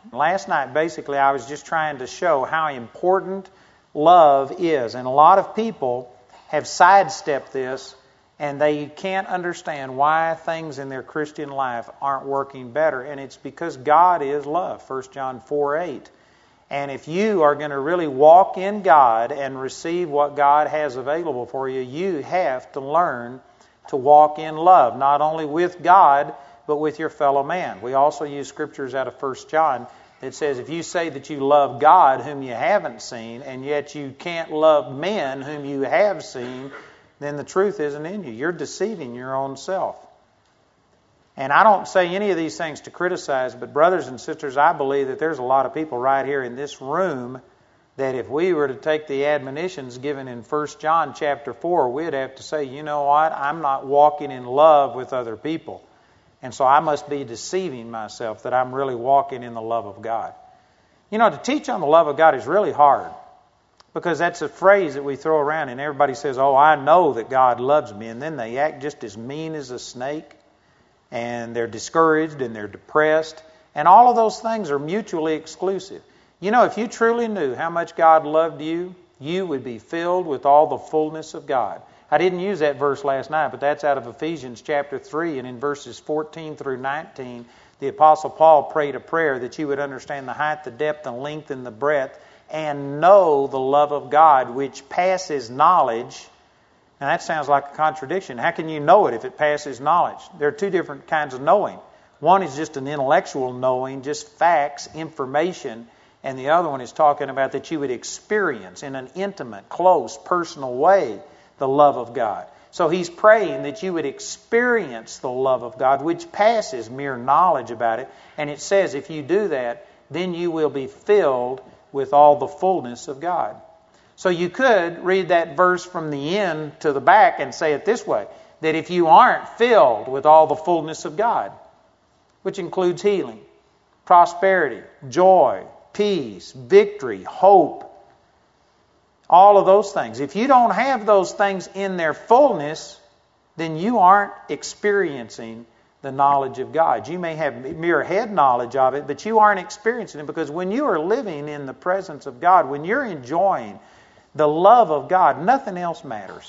Last night, basically, I was just trying to show how important love is. And a lot of people have sidestepped this, and they can't understand why things in their Christian life aren't working better. And it's because God is love, 1 John 4:8. And if you are going to really walk in God and receive what God has available for you, you have to learn to walk in love, not only with God, but with your fellow man. We also use scriptures out of 1 John that says, if you say that you love God whom you haven't seen, and yet you can't love men whom you have seen, then the truth isn't in you. You're deceiving your own self. And I don't say any of these things to criticize, but brothers and sisters, I believe that there's a lot of people right here in this room that if we were to take the admonitions given in 1 John chapter 4, we'd have to say, you know what, I'm not walking in love with other people. And so I must be deceiving myself that I'm really walking in the love of God. You know, to teach on the love of God is really hard, because that's a phrase that we throw around and everybody says, oh, I know that God loves me. And then they act just as mean as a snake, and they're discouraged and they're depressed. And all of those things are mutually exclusive. You know, if you truly knew how much God loved you, you would be filled with all the fullness of God. I didn't use that verse last night, but that's out of Ephesians chapter 3, and in verses 14 through 19, the Apostle Paul prayed a prayer that you would understand the height, the depth, the length, and the breadth, and know the love of God, which passes knowledge. Now that sounds like a contradiction. How can you know it if it passes knowledge? There are two different kinds of knowing. One is just an intellectual knowing, just facts, information, and the other one is talking about that you would experience in an intimate, close, personal way the love of God. So he's praying that you would experience the love of God, which passes mere knowledge about it. And it says if you do that, then you will be filled with all the fullness of God. So you could read that verse from the end to the back and say it this way, that if you aren't filled with all the fullness of God, which includes healing, prosperity, joy, peace, victory, hope, all of those things. If you don't have those things in their fullness, then you aren't experiencing the knowledge of God. You may have mere head knowledge of it, but you aren't experiencing it, because when you are living in the presence of God, when you're enjoying the love of God, nothing else matters.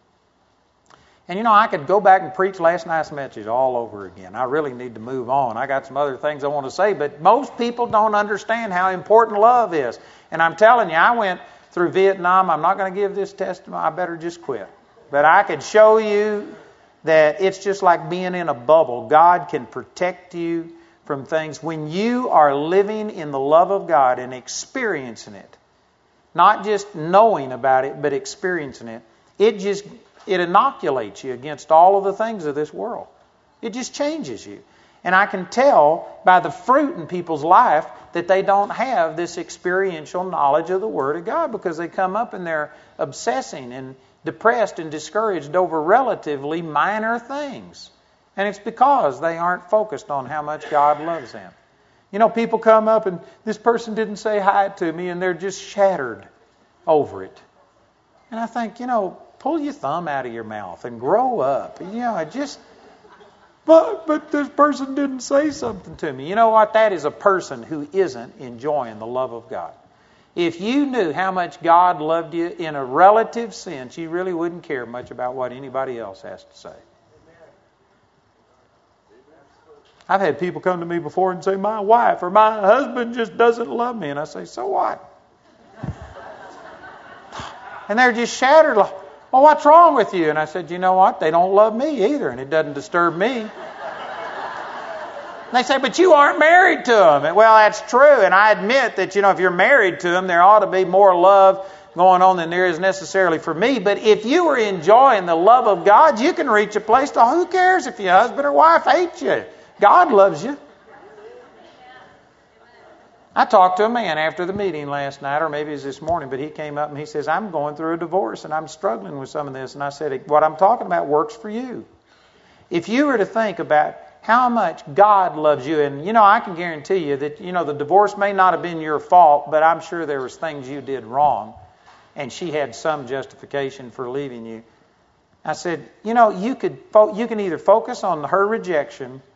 And you know, I could go back and preach last night's message all over again. I really need to move on. I got some other things I want to say, but most people don't understand how important love is. And I'm telling you, I went through Vietnam. I'm not going to give this testimony. I better just quit. But I could show you that it's just like being in a bubble. God can protect you from things when you are living in the love of God and experiencing it. Not just knowing about it, but experiencing it. It inoculates you against all of the things of this world. It just changes you. And I can tell by the fruit in people's life that they don't have this experiential knowledge of the Word of God, because they come up and they're obsessing and depressed and discouraged over relatively minor things. And it's because they aren't focused on how much God loves them. You know, people come up and this person didn't say hi to me, and they're just shattered over it. And I think, you know, pull your thumb out of your mouth and grow up. You know, But this person didn't say something to me. You know what? That is a person who isn't enjoying the love of God. If you knew how much God loved you in a relative sense, you really wouldn't care much about what anybody else has to say. I've had people come to me before and say, my wife or my husband just doesn't love me. And I say, so what? And they're just shattered. Well, what's wrong with you? And I said, you know what? They don't love me either, and it doesn't disturb me. And they say, but you aren't married to them. And, well, that's true, and I admit that, you know, if you're married to them, there ought to be more love going on than there is necessarily for me. But if you are enjoying the love of God, you can reach a place to who cares if your husband or wife hates you. God loves you. I talked to a man after the meeting last night, or maybe it was this morning, but he came up and he says, I'm going through a divorce and I'm struggling with some of this. And I said, what I'm talking about works for you. If you were to think about how much God loves you, and you know, I can guarantee you that, you know, the divorce may not have been your fault, but I'm sure there was things you did wrong, and she had some justification for leaving you. I said, you know, you can either focus on her rejection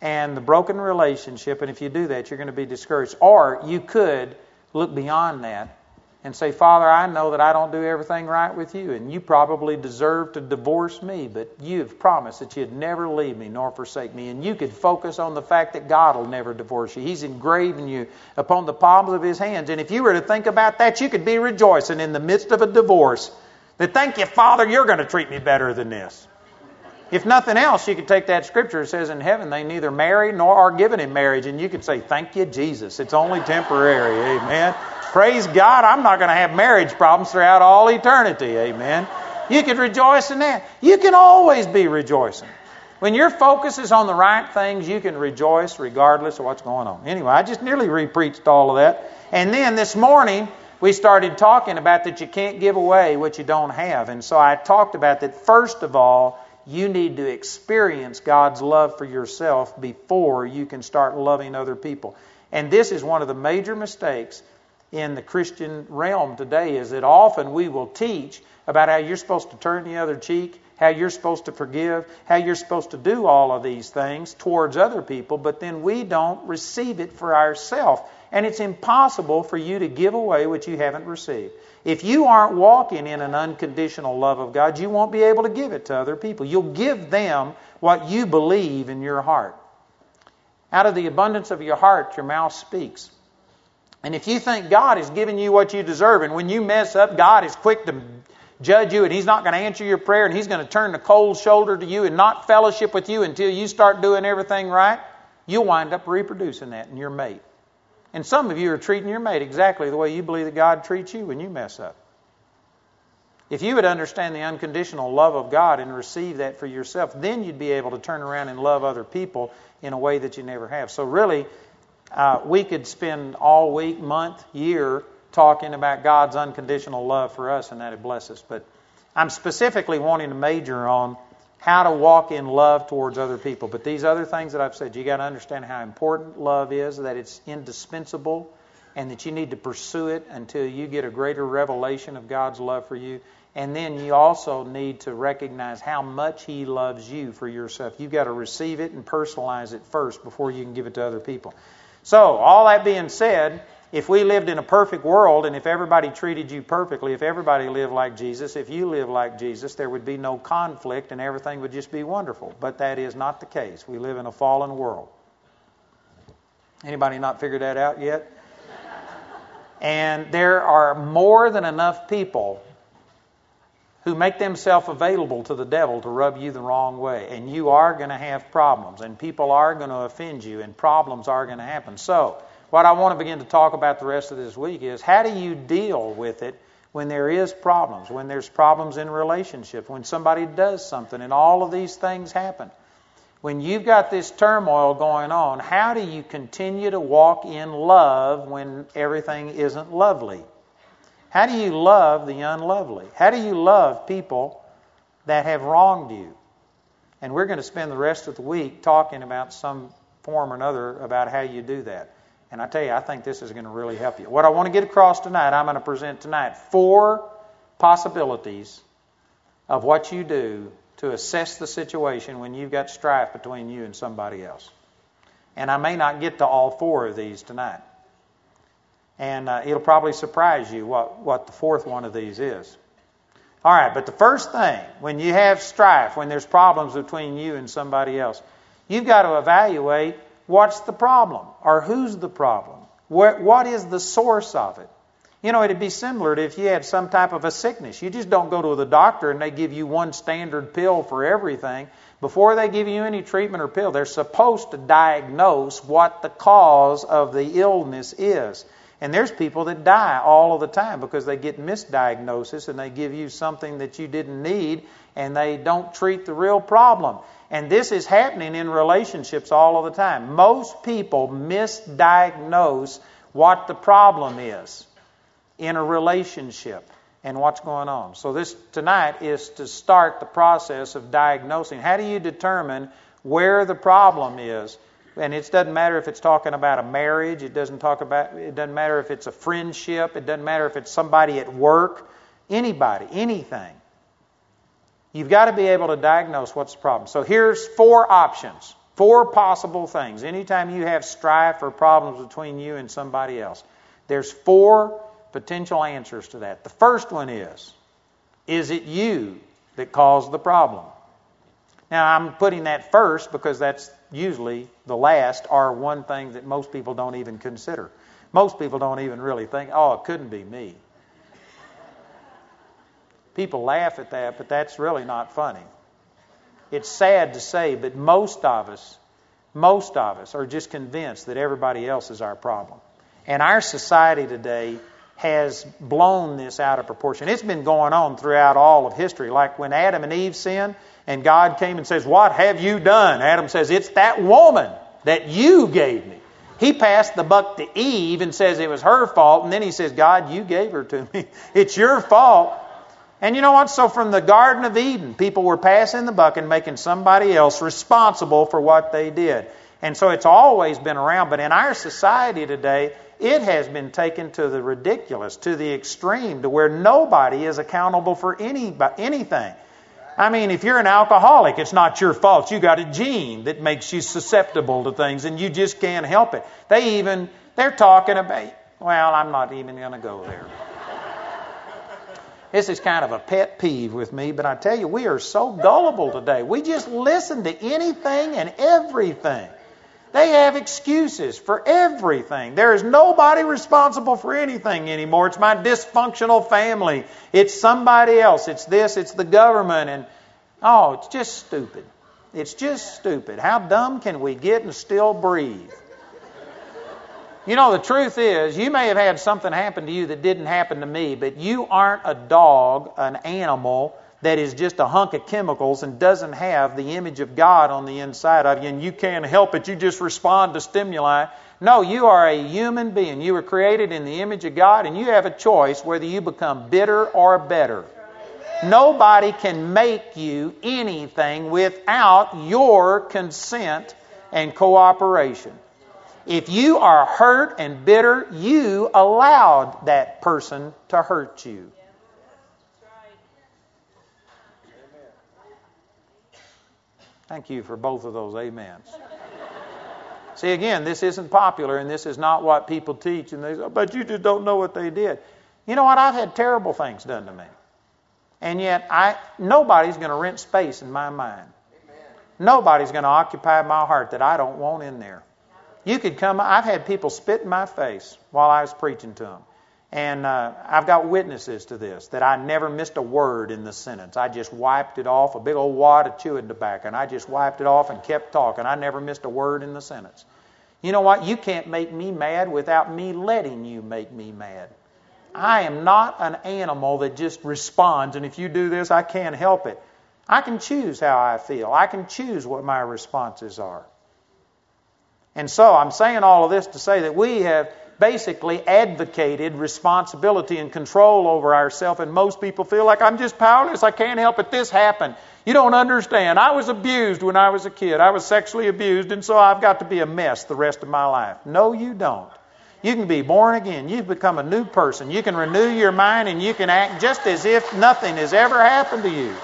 and the broken relationship, and if you do that, you're going to be discouraged. Or you could look beyond that and say, Father, I know that I don't do everything right with you, and you probably deserve to divorce me, but you've promised that you'd never leave me nor forsake me. And you could focus on the fact that God will never divorce you. He's engraving you upon the palms of His hands. And if you were to think about that, you could be rejoicing in the midst of a divorce that, thank you, Father, you're going to treat me better than this. If nothing else, you could take that scripture. It says in heaven they neither marry nor are given in marriage. And you could say, thank you, Jesus. It's only temporary. Amen. Praise God, I'm not going to have marriage problems throughout all eternity. Amen. You could rejoice in that. You can always be rejoicing. When your focus is on the right things, you can rejoice regardless of what's going on. Anyway, I just nearly re-preached all of that. And then this morning, we started talking about that you can't give away what you don't have. And so I talked about that, first of all, you need to experience God's love for yourself before you can start loving other people. And this is one of the major mistakes in the Christian realm today, is that often we will teach about how you're supposed to turn the other cheek, how you're supposed to forgive, how you're supposed to do all of these things towards other people, but then we don't receive it for ourselves. And it's impossible for you to give away what you haven't received. If you aren't walking in an unconditional love of God, you won't be able to give it to other people. You'll give them what you believe in your heart. Out of the abundance of your heart, your mouth speaks. And if you think God is giving you what you deserve, and when you mess up, God is quick to judge you, and He's not going to answer your prayer, and He's going to turn the cold shoulder to you and not fellowship with you until you start doing everything right, you'll wind up reproducing that in your mate. And some of you are treating your mate exactly the way you believe that God treats you when you mess up. If you would understand the unconditional love of God and receive that for yourself, then you'd be able to turn around and love other people in a way that you never have. So really, we could spend all week, month, year talking about God's unconditional love for us, and that it bless us. But I'm specifically wanting to major on how to walk in love towards other people. But these other things that I've said, you got to understand how important love is, that it's indispensable, and that you need to pursue it until you get a greater revelation of God's love for you. And then you also need to recognize how much He loves you for yourself. You've got to receive it and personalize it first before you can give it to other people. So, all that being said, if we lived in a perfect world, and if everybody treated you perfectly, if everybody lived like Jesus, if you live like Jesus, there would be no conflict and everything would just be wonderful. But that is not the case. We live in a fallen world. Anybody not figured that out yet? And there are more than enough people who make themselves available to the devil to rub you the wrong way. And you are going to have problems, and people are going to offend you, and problems are going to happen. So, what I want to begin to talk about the rest of this week is, how do you deal with it when there is problems, when there's problems in relationship, when somebody does something, and all of these things happen. When you've got this turmoil going on, how do you continue to walk in love when everything isn't lovely? How do you love the unlovely? How do you love people that have wronged you? And we're going to spend the rest of the week talking about some form or another about how you do that. And I tell you, I think this is going to really help you. What I want to get across tonight, I'm going to present tonight 4 possibilities of what you do to assess the situation when you've got strife between you and somebody else. And I may not get to all 4 of these tonight. And it'll probably surprise you what the 4th one of these is. All right, but the first thing, when you have strife, when there's problems between you and somebody else, you've got to evaluate what's the problem, or who's the problem. What is the source of it? You know, it'd be similar to if you had some type of a sickness. You just don't go to the doctor and they give you one standard pill for everything. Before they give you any treatment or pill, they're supposed to diagnose what the cause of the illness is. And there's people that die all of the time because they get misdiagnosis and they give you something that you didn't need and they don't treat the real problem. And this is happening in relationships all of the time. Most people misdiagnose what the problem is in a relationship and what's going on. So this tonight is to start the process of diagnosing. How do you determine where the problem is? And it doesn't matter if it's talking about a marriage, it doesn't matter if it's a friendship, it doesn't matter if it's somebody at work, anybody, anything. You've got to be able to diagnose what's the problem. So here's 4 options. 4 possible things. Anytime you have strife or problems between you and somebody else, there's 4 potential answers to that. The first one is it you that caused the problem? Now, I'm putting that first because that's usually the last or one thing that most people don't even consider. Most people don't even really think, oh, it couldn't be me. People laugh at that, but that's really not funny. It's sad to say, but most of us are just convinced that everybody else is our problem. And our society today has blown this out of proportion. It's been going on throughout all of history. Like when Adam and Eve sinned, and God came and says, "What have you done?" Adam says, "It's that woman that you gave me." He passed the buck to Eve and says it was her fault. And then he says, "God, you gave her to me. It's your fault." And you know what? So from the Garden of Eden, people were passing the buck and making somebody else responsible for what they did. And so it's always been around. But in our society today, it has been taken to the ridiculous, to the extreme, to where nobody is accountable for anything. I mean, if you're an alcoholic, it's not your fault. You got a gene that makes you susceptible to things, and you just can't help it. They're talking about, well, I'm not even going to go there. This is kind of a pet peeve with me, but I tell you, we are so gullible today. We just listen to anything and everything. They have excuses for everything. There is nobody responsible for anything anymore. It's my dysfunctional family. It's somebody else. It's this. It's the government. And it's just stupid. It's just stupid. How dumb can we get and still breathe? You know, the truth is, you may have had something happen to you that didn't happen to me, but you aren't a dog, an animal that is just a hunk of chemicals and doesn't have the image of God on the inside of you, and you can't help it. You just respond to stimuli. No, you are a human being. You were created in the image of God, and you have a choice whether you become bitter or better. Nobody can make you anything without your consent and cooperation. If you are hurt and bitter, you allowed that person to hurt you. Thank you for both of those amens. See, again, this isn't popular, and this is not what people teach. And they say, but you just don't know what they did. You know what? I've had terrible things done to me. And yet, nobody's going to rent space in my mind. Nobody's going to occupy my heart that I don't want in there. You could come. I've had people spit in my face while I was preaching to them. And I've got witnesses to this, that I never missed a word in the sentence. I just wiped it off, a big old wad of chewing tobacco, and I just wiped it off and kept talking. I never missed a word in the sentence. You know what? You can't make me mad without me letting you make me mad. I am not an animal that just responds, and if you do this, I can't help it. I can choose how I feel. I can choose what my responses are. And so I'm saying all of this to say that we have basically advocated responsibility and control over ourselves, and most people feel like, I'm just powerless, I can't help it, this happened. You don't understand. I was abused when I was a kid. I was sexually abused, and so I've got to be a mess the rest of my life. No, you don't. You can be born again. You've become a new person. You can renew your mind, and you can act just as if nothing has ever happened to you.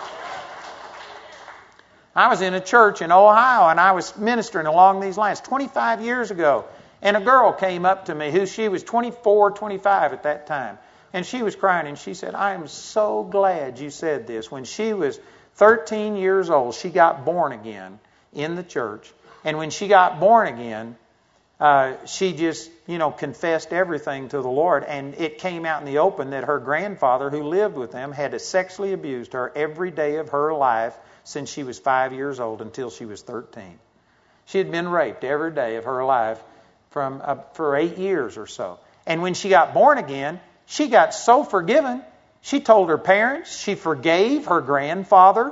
I was in a church in Ohio, and I was ministering along these lines 25 years ago. And a girl came up to me she was 24, 25 at that time. And she was crying, and she said, I am so glad you said this. When she was 13 years old, she got born again in the church. And when she got born again, she just, confessed everything to the Lord. And it came out in the open that her grandfather, who lived with them, had sexually abused her every day of her life since she was 5 years old until she was 13. She had been raped every day of her life for 8 years or so. And when she got born again, she got so forgiven, she told her parents, she forgave her grandfather,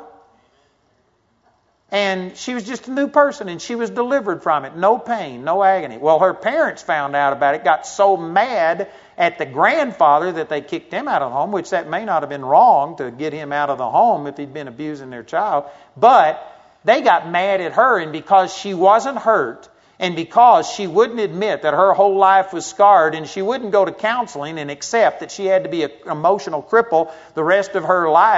and she was just a new person, and she was delivered from it. No pain, no agony. Well, her parents found out about it, got so mad at the grandfather that they kicked him out of the home, which that may not have been wrong to get him out of the home if he'd been abusing their child. But they got mad at her, and because she wasn't hurt, and because she wouldn't admit that her whole life was scarred, and she wouldn't go to counseling and accept that she had to be an emotional cripple the rest of her life,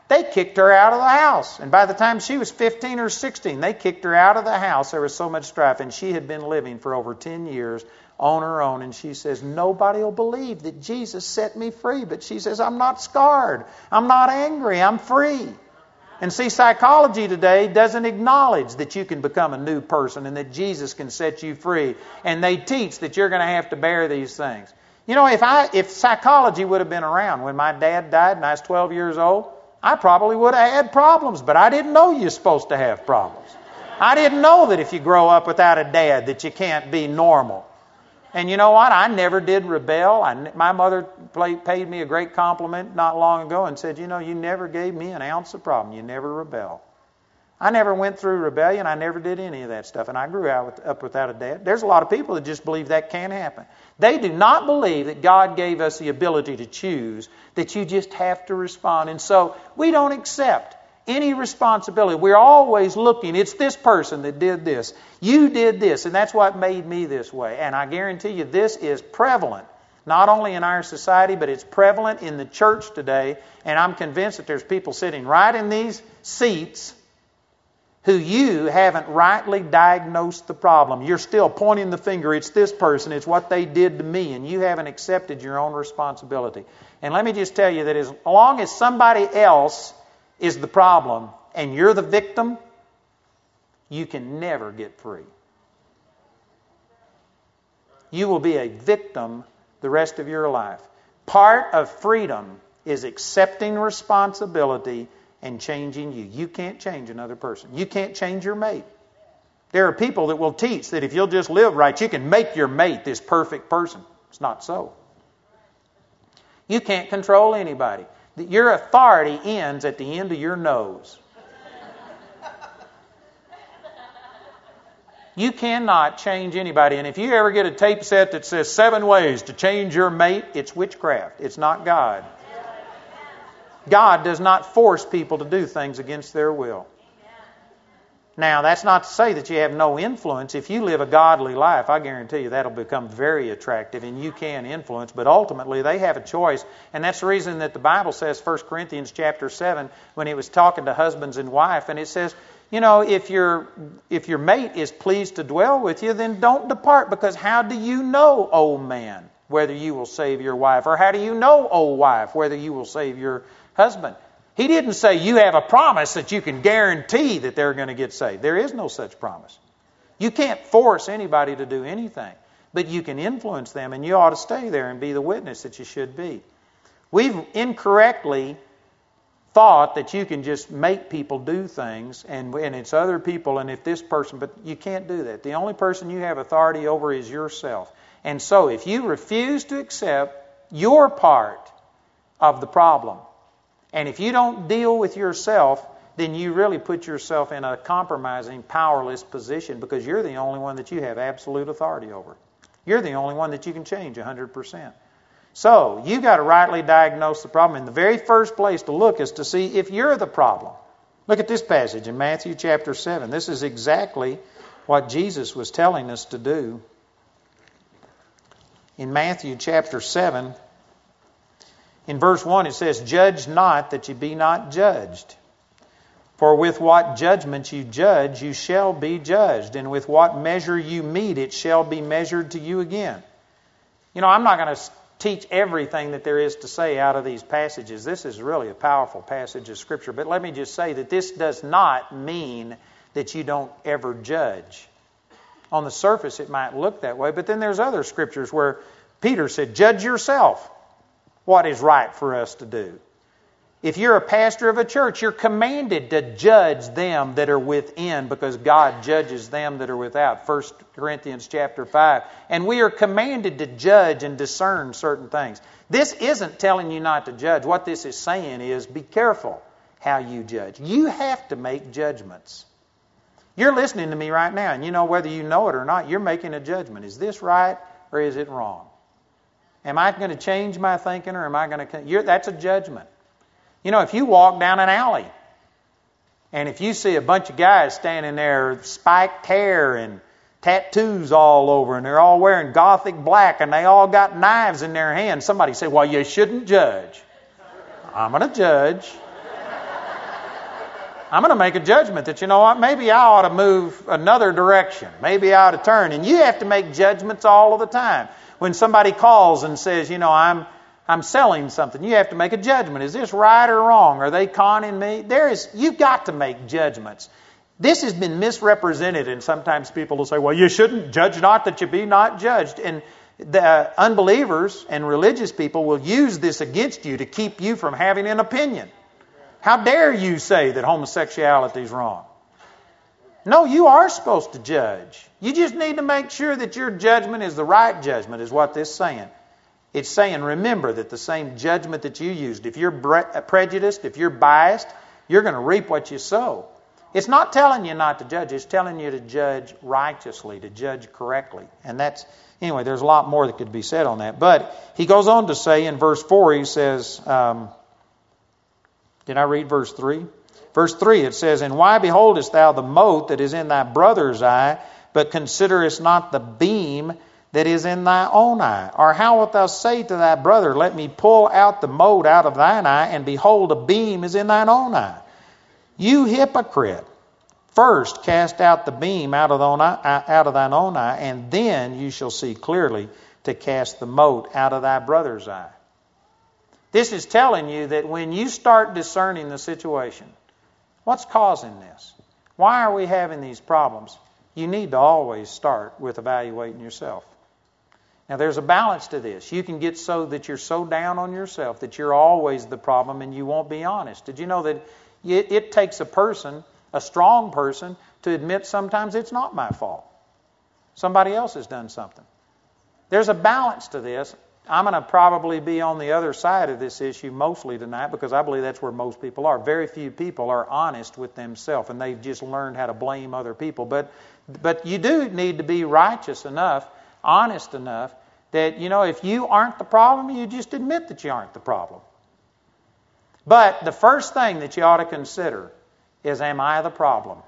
They kicked her out of the house. And by the time she was 15 or 16, they kicked her out of the house. There was so much strife. And she had been living for over 10 years on her own. And she says, nobody will believe that Jesus set me free. But she says, I'm not scarred. I'm not angry. I'm free. And see, psychology today doesn't acknowledge that you can become a new person and that Jesus can set you free. And they teach that you're going to have to bear these things. You know, if psychology would have been around when my dad died and I was 12 years old, I probably would have had problems, but I didn't know you're supposed to have problems. I didn't know that if you grow up without a dad that you can't be normal. And you know what? I never did rebel. My mother paid me a great compliment not long ago and said, you know, you never gave me an ounce of problem. You never rebelled. I never went through rebellion. I never did any of that stuff. And I grew up without a dad. There's a lot of people that just believe that can't happen. They do not believe that God gave us the ability to choose, that you just have to respond. And so we don't accept any responsibility. We're always looking, it's this person that did this. You did this, and that's what made me this way. And I guarantee you this is prevalent, not only in our society, but it's prevalent in the church today. And I'm convinced that there's people sitting right in these seats who you haven't rightly diagnosed the problem. You're still pointing the finger, it's this person, it's what they did to me, and you haven't accepted your own responsibility. And let me just tell you that as long as somebody else is the problem and you're the victim, you can never get free. You will be a victim the rest of your life. Part of freedom is accepting responsibility and changing you. You can't change another person. You can't change your mate. There are people that will teach that if you'll just live right, you can make your mate this perfect person. It's not so. You can't control anybody. Your authority ends at the end of your nose. You cannot change anybody. And if you ever get a tape set that says 7 ways to change your mate, it's witchcraft. It's not God. God does not force people to do things against their will. Now, that's not to say that you have no influence. If you live a godly life, I guarantee you that'll become very attractive and you can influence. But ultimately, they have a choice. And that's the reason that the Bible says, 1 Corinthians chapter 7, when it was talking to husbands and wife, and it says, you know, if your mate is pleased to dwell with you, then don't depart. Because how do you know, O man, whether you will save your wife? Or how do you know, O wife, whether you will save your husband? He didn't say you have a promise that you can guarantee that they're going to get saved. There is no such promise. You can't force anybody to do anything, but you can influence them, and you ought to stay there and be the witness that you should be. We've incorrectly thought that you can just make people do things, and it's other people, and if this person, but you can't do that. The only person you have authority over is yourself. And so if you refuse to accept your part of the problem, and if you don't deal with yourself, then you really put yourself in a compromising, powerless position because you're the only one that you have absolute authority over. You're the only one that you can change 100%. So, you've got to rightly diagnose the problem. And the very first place to look is to see if you're the problem. Look at this passage in Matthew chapter 7. This is exactly what Jesus was telling us to do. In Matthew chapter 7, in verse 1 it says, "Judge not that ye be not judged. For with what judgment you judge, you shall be judged. And with what measure you mete, it shall be measured to you again." You know, I'm not going to teach everything that there is to say out of these passages. This is really a powerful passage of Scripture. But let me just say that this does not mean that you don't ever judge. On the surface, it might look that way. But then there's other Scriptures where Peter said, "Judge yourself what is right for us to do." If you're a pastor of a church, you're commanded to judge them that are within because God judges them that are without. 1 Corinthians chapter 5. And we are commanded to judge and discern certain things. This isn't telling you not to judge. What this is saying is be careful how you judge. You have to make judgments. You're listening to me right now, and you know whether you know it or not, you're making a judgment. Is this right or is it wrong? Am I going to change my thinking or am I going to... That's a judgment. You know, if you walk down an alley and if you see a bunch of guys standing there with spiked hair and tattoos all over and they're all wearing gothic black and they all got knives in their hands, somebody say, "Well, you shouldn't judge." I'm going to judge. I'm going to make a judgment that, you know what, maybe I ought to move another direction. Maybe I ought to turn. And you have to make judgments all of the time. When somebody calls and says, you know, I'm selling something, you have to make a judgment. Is this right or wrong? Are they conning me? You've got to make judgments. This has been misrepresented, and sometimes people will say, well, you shouldn't judge not that you be not judged. And the unbelievers and religious people will use this against you to keep you from having an opinion. How dare you say that homosexuality is wrong? No, you are supposed to judge. You just need to make sure that your judgment is the right judgment, is what this is saying. It's saying, remember that the same judgment that you used, if you're prejudiced, if you're biased, you're going to reap what you sow. It's not telling you not to judge. It's telling you to judge righteously, to judge correctly. And anyway, there's a lot more that could be said on that. But he goes on to say in verse 4, he says, did I read verse 3? Verse 3, it says, and why beholdest thou the mote that is in thy brother's eye, but considerest not the beam that is in thy own eye? Or how wilt thou say to thy brother, let me pull out the mote out of thine eye, and behold, a beam is in thine own eye? You hypocrite, first cast out the beam out of thine own eye, and then you shall see clearly to cast the mote out of thy brother's eye. This is telling you that when you start discerning the situation, what's causing this? Why are we having these problems? You need to always start with evaluating yourself. Now, there's a balance to this. You can get so that you're so down on yourself that you're always the problem and you won't be honest. Did you know that it takes a strong person, to admit sometimes it's not my fault. Somebody else has done something. There's a balance to this. I'm going to probably be on the other side of this issue mostly tonight because I believe that's where most people are. Very few people are honest with themselves, and they've just learned how to blame other people. But you do need to be righteous enough, honest enough, that, you know, if you aren't the problem, you just admit that you aren't the problem. But the first thing that you ought to consider is, am I the problem?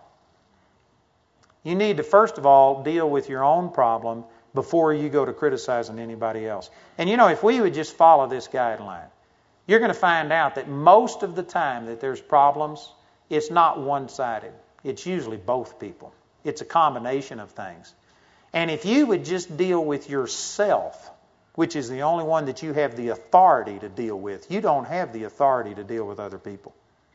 You need to, first of all, deal with your own problem before you go to criticizing anybody else. And you know, if we would just follow this guideline, you're going to find out that most of the time that there's problems, it's not one-sided. It's usually both people. It's a combination of things. And if you would just deal with yourself, which is the only one that you have the authority to deal with, you don't have the authority to deal with other people.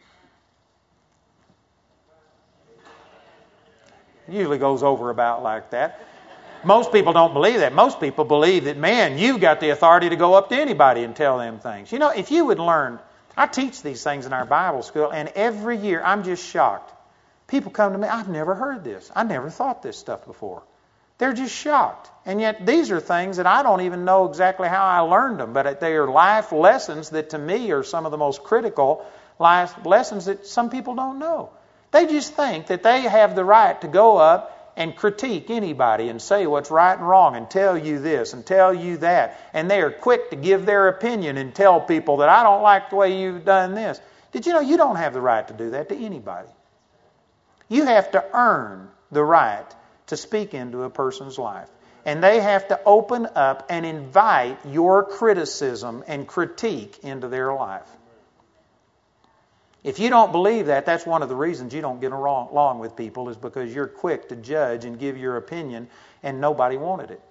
It usually goes over about like that. Most people don't believe that. Most people believe that, man, you've got the authority to go up to anybody and tell them things. You know, if you would learn, I teach these things in our Bible school, and every year I'm just shocked. People come to me, I've never heard this. I never thought this stuff before. They're just shocked. And yet these are things that I don't even know exactly how I learned them, but they are life lessons that to me are some of the most critical life lessons that some people don't know. They just think that they have the right to go up and critique anybody and say what's right and wrong and tell you this and tell you that. And they are quick to give their opinion and tell people that I don't like the way you've done this. Did you know you don't have the right to do that to anybody? You have to earn the right to speak into a person's life. And they have to open up and invite your criticism and critique into their life. If you don't believe that, that's one of the reasons you don't get along with people, is because you're quick to judge and give your opinion, and nobody wanted it.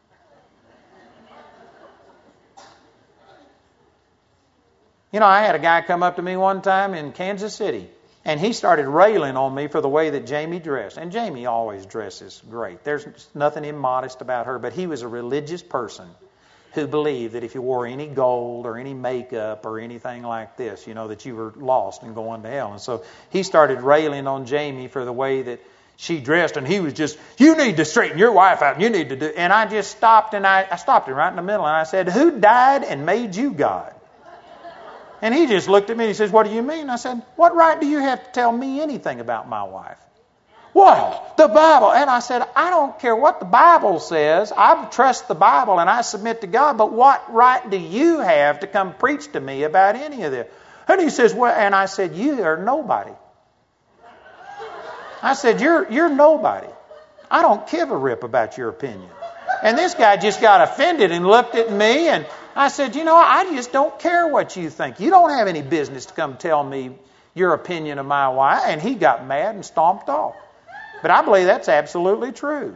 You know, I had a guy come up to me one time in Kansas City, and he started railing on me for the way that Jamie dressed. And Jamie always dresses great. There's nothing immodest about her, but he was a religious person who believed that if you wore any gold or any makeup or anything like this, you know, that you were lost and going to hell. And so he started railing on Jamie for the way that she dressed, and he was just, you need to straighten your wife out, and you need to do. And I just stopped, and I stopped him right in the middle, and I said, who died and made you God? And he just looked at me and he says, what do you mean? I said, what right do you have to tell me anything about my wife? Well, the Bible. And I said, I don't care what the Bible says. I trust the Bible and I submit to God. But what right do you have to come preach to me about any of this? And he says, well, and I said, you are nobody. I said, you're nobody. I don't give a rip about your opinion. And this guy just got offended and looked at me, and I said, you know, I just don't care what you think. You don't have any business to come tell me your opinion of my wife. And he got mad and stomped off. But I believe that's absolutely true.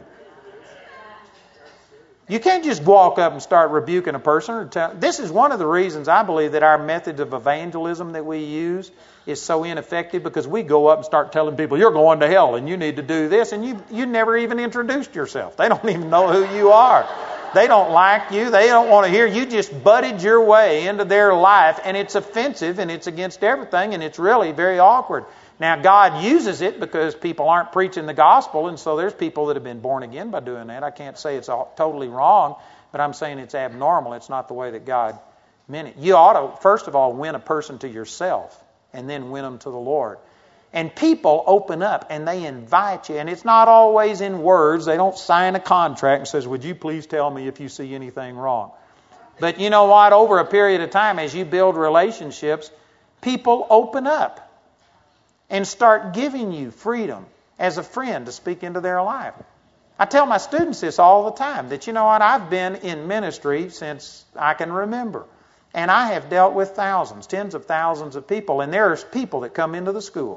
You can't just walk up and start rebuking a person. This is one of the reasons I believe that our methods of evangelism that we use is so ineffective, because we go up and start telling people, you're going to hell and you need to do this, and you never even introduced yourself. They don't even know who you are. They don't like you. They don't want to hear. You just butted your way into their life, and it's offensive, and it's against everything, and it's really very awkward. Now, God uses it because people aren't preaching the gospel, and so there's people that have been born again by doing that. I can't say it's totally wrong, but I'm saying it's abnormal. It's not the way that God meant it. You ought to, first of all, win a person to yourself, and then win them to the Lord. And people open up and they invite you, and it's not always in words. They don't sign a contract and says, would you please tell me if you see anything wrong? But you know what? Over a period of time, as you build relationships, people open up and start giving you freedom as a friend to speak into their life. I tell my students this all the time, that you know what, I've been in ministry since I can remember. And I have dealt with thousands, tens of thousands of people. And there's people that come into the school.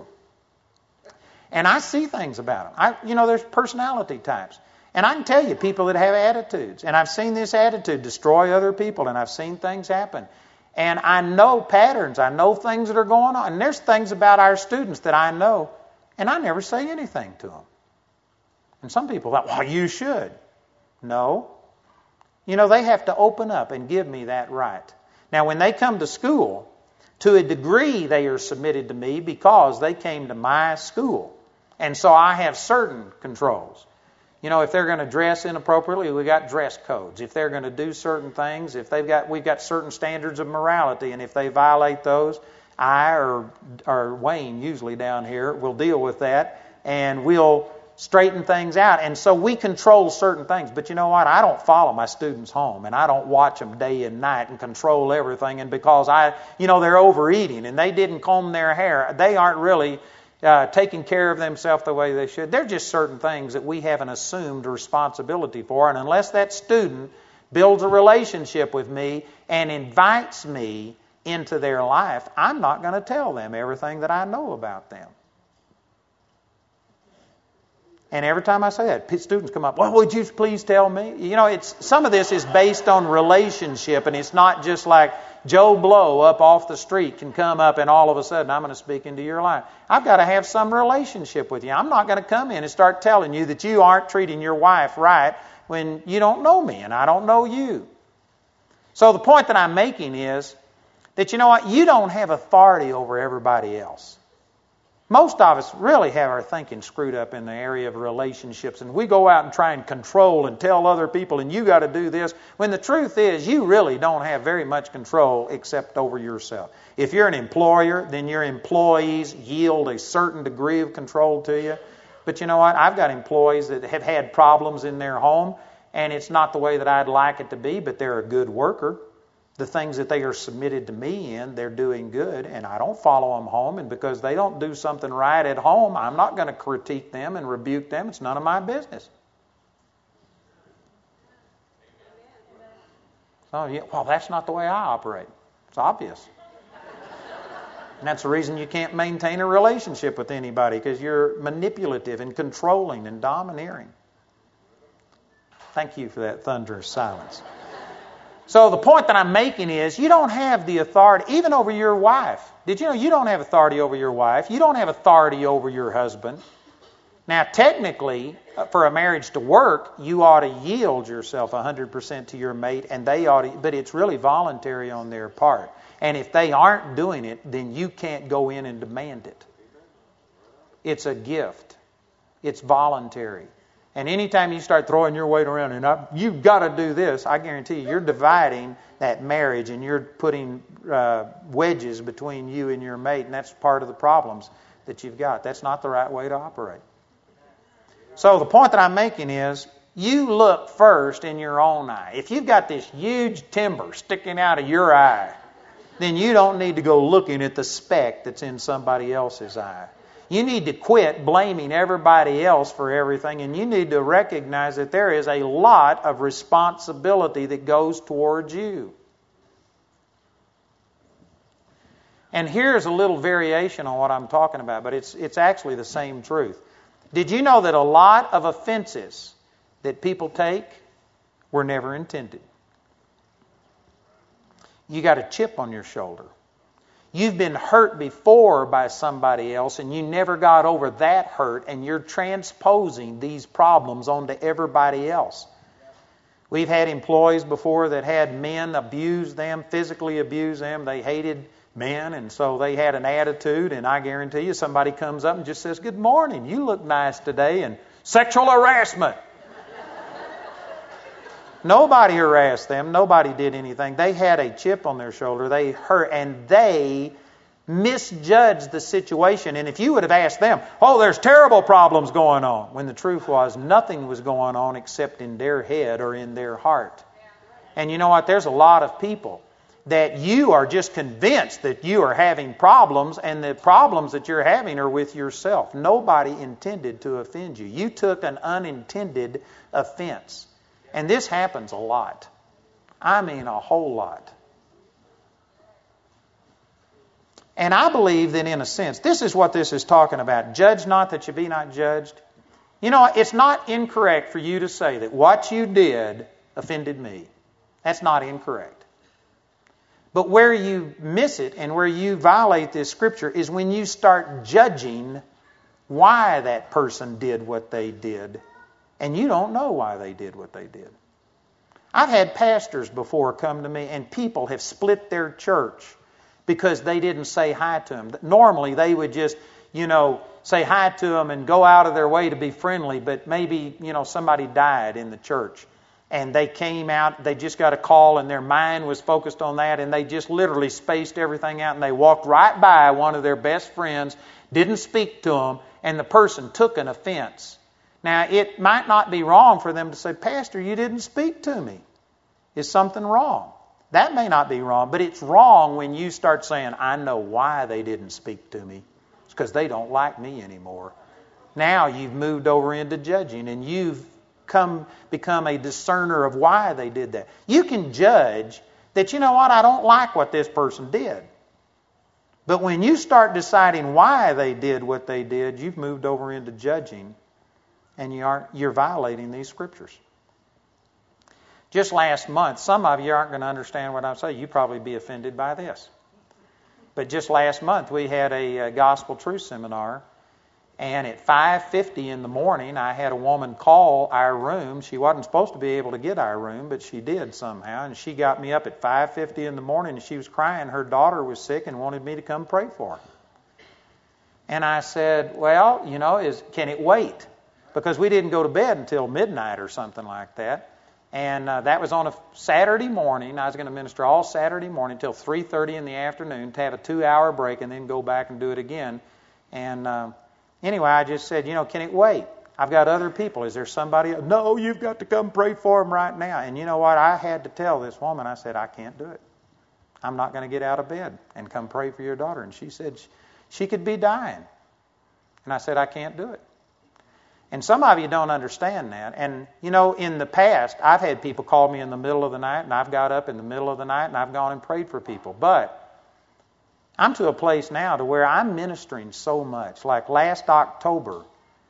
And I see things about them. There's personality types. And I can tell you people that have attitudes. And I've seen this attitude destroy other people. And I've seen things happen. And I know patterns. I know things that are going on. And there's things about our students that I know, and I never say anything to them. And some people thought, well, you should. No. They have to open up and give me that right. Now, when they come to school, to a degree they are submitted to me because they came to my school. And so I have certain controls. If they're going to dress inappropriately, we got dress codes. If they're going to do certain things, we've got certain standards of morality, and if they violate those, I or Wayne, usually down here, will deal with that, and we'll straighten things out. And so we control certain things. But you know what? I don't follow my students home, and I don't watch them day and night and control everything. And because they're overeating and they didn't comb their hair, they aren't really taking care of themselves the way they should. They're just certain things that we haven't assumed responsibility for. And unless that student builds a relationship with me and invites me into their life, I'm not going to tell them everything that I know about them. And every time I say that, students come up, well, would you please tell me? Some of this is based on relationship, and it's not just like Joe Blow up off the street can come up and all of a sudden I'm going to speak into your life. I've got to have some relationship with you. I'm not going to come in and start telling you that you aren't treating your wife right when you don't know me and I don't know you. So the point that I'm making is that, you know what, you don't have authority over everybody else. Most of us really have our thinking screwed up in the area of relationships, and we go out and try and control and tell other people, and you got to do this, when the truth is you really don't have very much control except over yourself. If you're an employer, then your employees yield a certain degree of control to you. But you know what? I've got employees that have had problems in their home, and it's not the way that I'd like it to be, but they're a good worker. The things that they are submitted to me in, they're doing good, and I don't follow them home. And because they don't do something right at home, I'm not going to critique them and rebuke them. It's none of my business. Well, that's not the way I operate. It's obvious. And that's the reason you can't maintain a relationship with anybody, because you're manipulative and controlling and domineering. Thank you for that thunderous silence. So the point that I'm making is you don't have the authority, even over your wife. Did you know you don't have authority over your wife? You don't have authority over your husband. Now, technically, for a marriage to work, you ought to yield yourself 100% to your mate, and they ought to, but it's really voluntary on their part. And if they aren't doing it, then you can't go in and demand it. It's a gift. It's voluntary. And anytime you start throwing your weight around and you've got to do this, I guarantee you're dividing that marriage and you're putting wedges between you and your mate, and that's part of the problems that you've got. That's not the right way to operate. So the point that I'm making is you look first in your own eye. If you've got this huge timber sticking out of your eye, then you don't need to go looking at the speck that's in somebody else's eye. You need to quit blaming everybody else for everything, and you need to recognize that there is a lot of responsibility that goes towards you. And here's a little variation on what I'm talking about, but it's actually the same truth. Did you know that a lot of offenses that people take were never intended? You got a chip on your shoulder. You've been hurt before by somebody else and you never got over that hurt, and you're transposing these problems onto everybody else. We've had employees before that had men abuse them, physically abuse them. They hated men, and so they had an attitude, and I guarantee you somebody comes up and just says, "Good morning, you look nice today," and sexual harassment. Nobody harassed them. Nobody did anything. They had a chip on their shoulder. They hurt, and they misjudged the situation. And if you would have asked them, "Oh, there's terrible problems going on," when the truth was nothing was going on except in their head or in their heart. And you know what? There's a lot of people that you are just convinced that you are having problems, and the problems that you're having are with yourself. Nobody intended to offend you. You took an unintended offense. And this happens a lot. I mean a whole lot. And I believe that in a sense, this is what this is talking about. Judge not that you be not judged. You know, it's not incorrect for you to say that what you did offended me. That's not incorrect. But where you miss it and where you violate this scripture is when you start judging why that person did what they did. And you don't know why they did what they did. I've had pastors before come to me, and people have split their church because they didn't say hi to them. Normally they would just, say hi to them and go out of their way to be friendly, but maybe, somebody died in the church. And they came out, they just got a call, and their mind was focused on that, and they just literally spaced everything out, and they walked right by one of their best friends, didn't speak to them, and the person took an offense. Now, it might not be wrong for them to say, "Pastor, you didn't speak to me. Is something wrong?" That may not be wrong, but it's wrong when you start saying, "I know why they didn't speak to me. It's because they don't like me anymore." Now you've moved over into judging, and you've become a discerner of why they did that. You can judge that, I don't like what this person did. But when you start deciding why they did what they did, you've moved over into judging. And you're violating these scriptures. Just last month, some of you aren't going to understand what I'm saying. You'd probably be offended by this. But just last month, we had a Gospel Truth Seminar. And at 5:50 in the morning, I had a woman call our room. She wasn't supposed to be able to get our room, but she did somehow. And she got me up at 5:50 in the morning, and she was crying. Her daughter was sick and wanted me to come pray for her. And I said, "Well, can it wait?" Because we didn't go to bed until midnight or something like that. And that was on a Saturday morning. I was going to minister all Saturday morning until 3:30 in the afternoon to have a 2-hour break and then go back and do it again. And anyway, I just said, "Can it wait? I've got other people. Is there somebody else?" "No, you've got to come pray for them right now." And you know what? I had to tell this woman, I said, "I can't do it. I'm not going to get out of bed and come pray for your daughter." And she said she could be dying. And I said, "I can't do it." And some of you don't understand that. And, in the past, I've had people call me in the middle of the night, and I've got up in the middle of the night, and I've gone and prayed for people. But I'm to a place now to where I'm ministering so much. Like last October,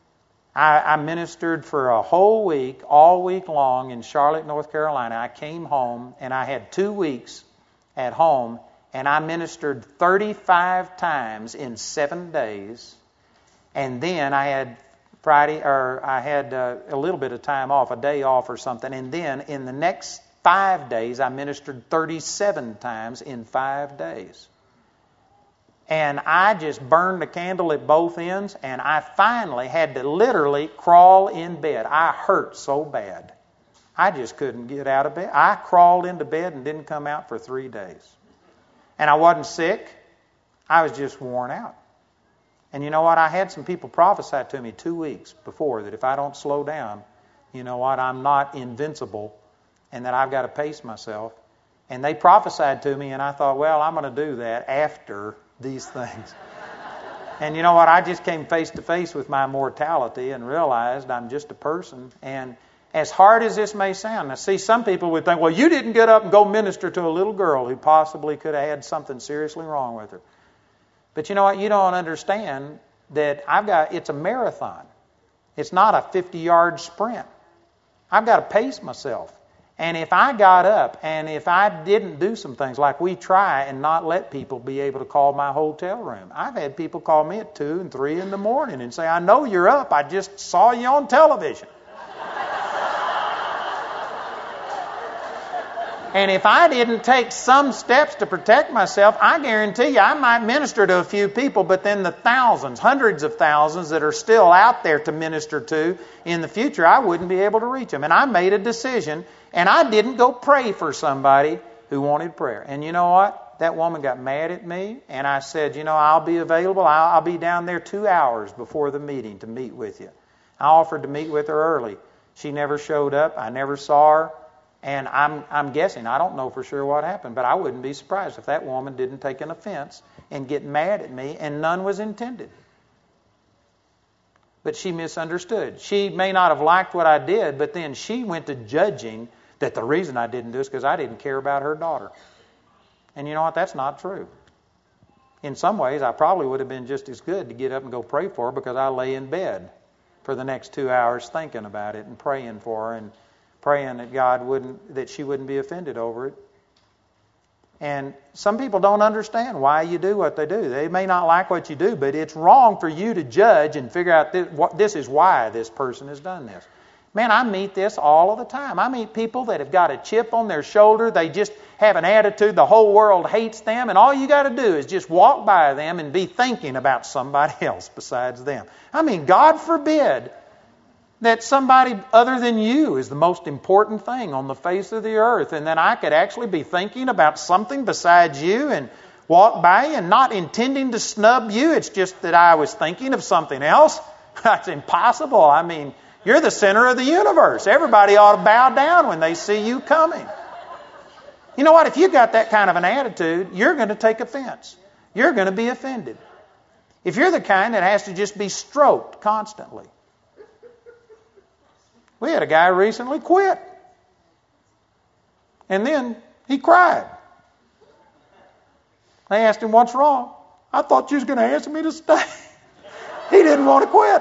I ministered for a whole week, all week long in Charlotte, North Carolina. I came home, and I had 2 weeks at home, and I ministered 35 times in 7 days. And then I had a little bit of time off, a day off or something. And then in the next 5 days, I ministered 37 times in 5 days. And I just burned the candle at both ends, and I finally had to literally crawl in bed. I hurt so bad. I just couldn't get out of bed. I crawled into bed and didn't come out for 3 days. And I wasn't sick. I was just worn out. And you know what? I had some people prophesy to me 2 weeks before that if I don't slow down, I'm not invincible and that I've got to pace myself. And they prophesied to me, and I thought, well, I'm going to do that after these things. And you know what? I just came face to face with my mortality and realized I'm just a person. And as hard as this may sound, now see, some people would think, well, you didn't get up and go minister to a little girl who possibly could have had something seriously wrong with her. But you know what? You don't understand that it's a marathon. It's not a 50-yard sprint. I've got to pace myself. And if I got up and if I didn't do some things like we try and not let people be able to call my hotel room. I've had people call me at 2 and 3 in the morning and say, I know you're up. I just saw you on television. And if I didn't take some steps to protect myself, I guarantee you I might minister to a few people, but then the thousands, hundreds of thousands that are still out there to minister to in the future, I wouldn't be able to reach them. And I made a decision, and I didn't go pray for somebody who wanted prayer. And you know what? That woman got mad at me, and I said, I'll be available. I'll be down there 2 hours before the meeting to meet with you. I offered to meet with her early. She never showed up. I never saw her. And I'm guessing, I don't know for sure what happened, but I wouldn't be surprised if that woman didn't take an offense and get mad at me, and none was intended. But she misunderstood. She may not have liked what I did, but then she went to judging that the reason I didn't do it is because I didn't care about her daughter. And you know what? That's not true. In some ways, I probably would have been just as good to get up and go pray for her because I lay in bed for the next 2 hours thinking about it and praying for her and praying that she wouldn't be offended over it. And some people don't understand why you do what they do. They may not like what you do, but it's wrong for you to judge and figure out this is why this person has done this. Man, I meet this all of the time. I meet people that have got a chip on their shoulder. They just have an attitude. The whole world hates them. And all you got to do is just walk by them and be thinking about somebody else besides them. I mean, God forbid that somebody other than you is the most important thing on the face of the earth, and that I could actually be thinking about something besides you and walk by you and not intending to snub you. It's just that I was thinking of something else. That's impossible. I mean, you're the center of the universe. Everybody ought to bow down when they see you coming. You know what? If you got that kind of an attitude, you're going to take offense. You're going to be offended. If you're the kind that has to just be stroked constantly. We had a guy recently quit. And then he cried. They asked him, what's wrong? I thought you was going to ask me to stay. He didn't want to quit.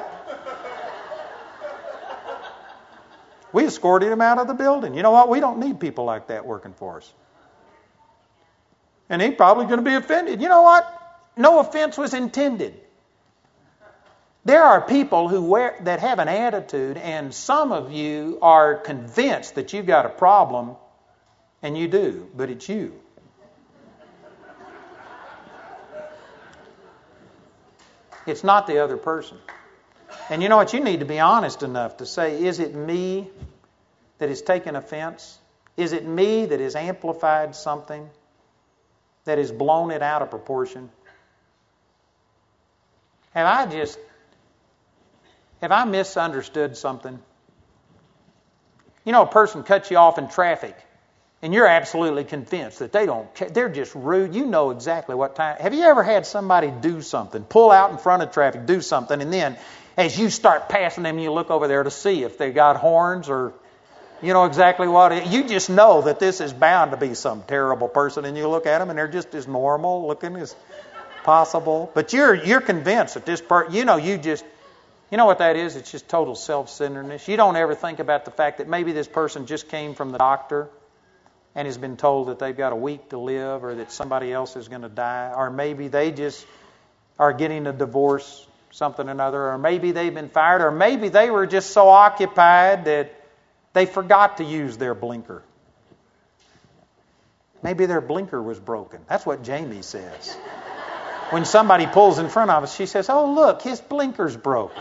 We escorted him out of the building. You know what? We don't need people like that working for us. And he's probably going to be offended. You know what? No offense was intended. There are people that have an attitude, and some of you are convinced that you've got a problem, and you do, but it's you. It's not the other person. And you know what? You need to be honest enough to say, is it me that has taken offense? Is it me that has amplified something, that has blown it out of proportion? Have I misunderstood something? You know, a person cuts you off in traffic, and you're absolutely convinced that they don't care. They're just rude. You know exactly what time. Have you ever had somebody do something, pull out in front of traffic, do something, and then as you start passing them, you look over there to see if they got horns or you know exactly what. You just know that this is bound to be some terrible person, and you look at them, and they're just as normal looking as possible. But you're convinced that this person, you know what that is? It's just total self-centeredness. You don't ever think about the fact that maybe this person just came from the doctor and has been told that they've got a week to live, or that somebody else is going to die, or maybe they just are getting a divorce, something or another, or maybe they've been fired, or maybe they were just so occupied that they forgot to use their blinker. Maybe their blinker was broken. That's what Jamie says. When somebody pulls in front of us, she says, oh, look, his blinker's broken.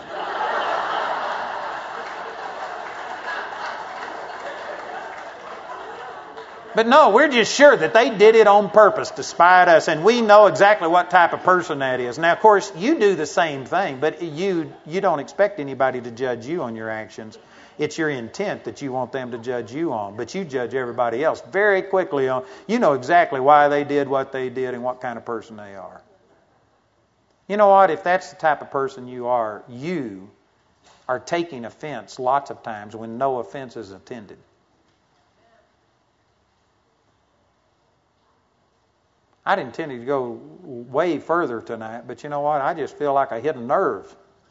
But no, we're just sure that they did it on purpose to spy at us, and we know exactly what type of person that is. Now, of course, you do the same thing, but you don't expect anybody to judge you on your actions. It's your intent that you want them to judge you on, but you judge everybody else very quickly on. You know exactly why they did what they did and what kind of person they are. You know what? If that's the type of person you are taking offense lots of times when no offense is intended. I'd intended to go way further tonight, but you know what? I just feel like I hit a nerve.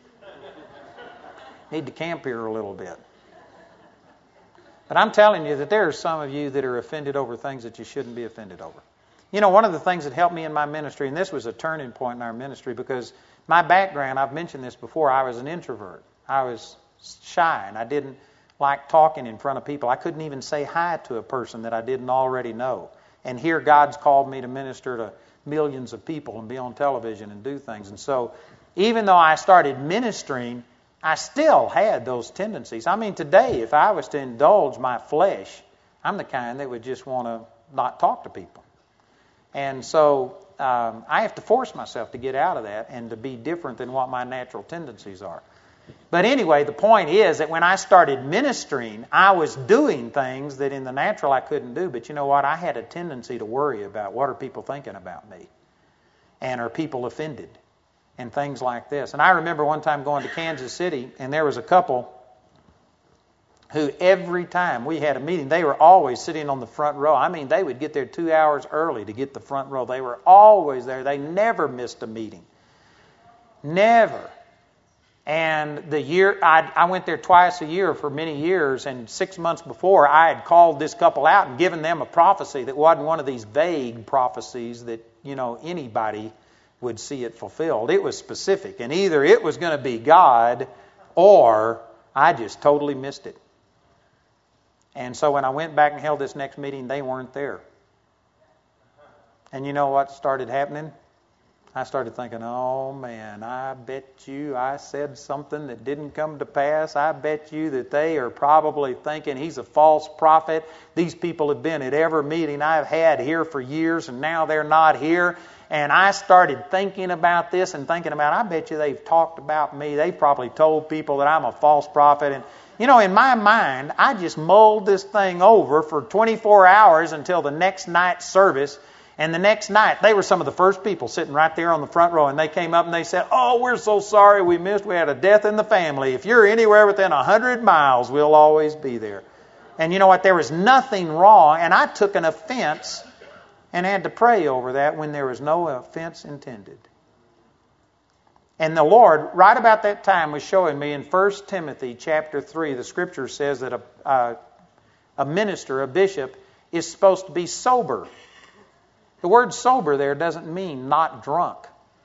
Need to camp here a little bit. But I'm telling you that there are some of you that are offended over things that you shouldn't be offended over. You know, one of the things that helped me in my ministry, and this was a turning point in our ministry, because my background, I've mentioned this before, I was an introvert. I was shy, and I didn't like talking in front of people. I couldn't even say hi to a person that I didn't already know. And here God's called me to minister to millions of people and be on television and do things. And so even though I started ministering, I still had those tendencies. I mean, today, if I was to indulge my flesh, I'm the kind that would just want to not talk to people. And so I have to force myself to get out of that and to be different than what my natural tendencies are. But anyway, the point is that when I started ministering, I was doing things that in the natural I couldn't do. But you know what? I had a tendency to worry about what are people thinking about me? And are people offended? And things like this. And I remember one time going to Kansas City, and there was a couple who every time we had a meeting, they were always sitting on the front row. I mean, they would get there 2 hours early to get the front row. They were always there. They never missed a meeting. Never. And the year I went there twice a year for many years, and 6 months before I had called this couple out and given them a prophecy that wasn't one of these vague prophecies that, you know, anybody would see it fulfilled. It was specific, and either it was going to be God or I just totally missed it. And so when I went back and held this next meeting, they weren't there. And you know what started happening? I started thinking, oh man, I bet you I said something that didn't come to pass. I bet you that they are probably thinking he's a false prophet. These people have been at every meeting I've had here for years, and now they're not here. And I started thinking about this and thinking about, I bet you they've talked about me. They've probably told people that I'm a false prophet. And, you know, in my mind, I just mulled this thing over for 24 hours until the next night's service. And the next night, they were some of the first people sitting right there on the front row. And they came up and they said, oh, we're so sorry we missed. We had a death in the family. If you're anywhere within 100 miles, we'll always be there. And you know what? There was nothing wrong. And I took an offense and had to pray over that when there was no offense intended. And the Lord, right about that time, was showing me in 1 Timothy chapter 3, the Scripture says that a minister, a bishop, is supposed to be sober. The word sober there doesn't mean not drunk.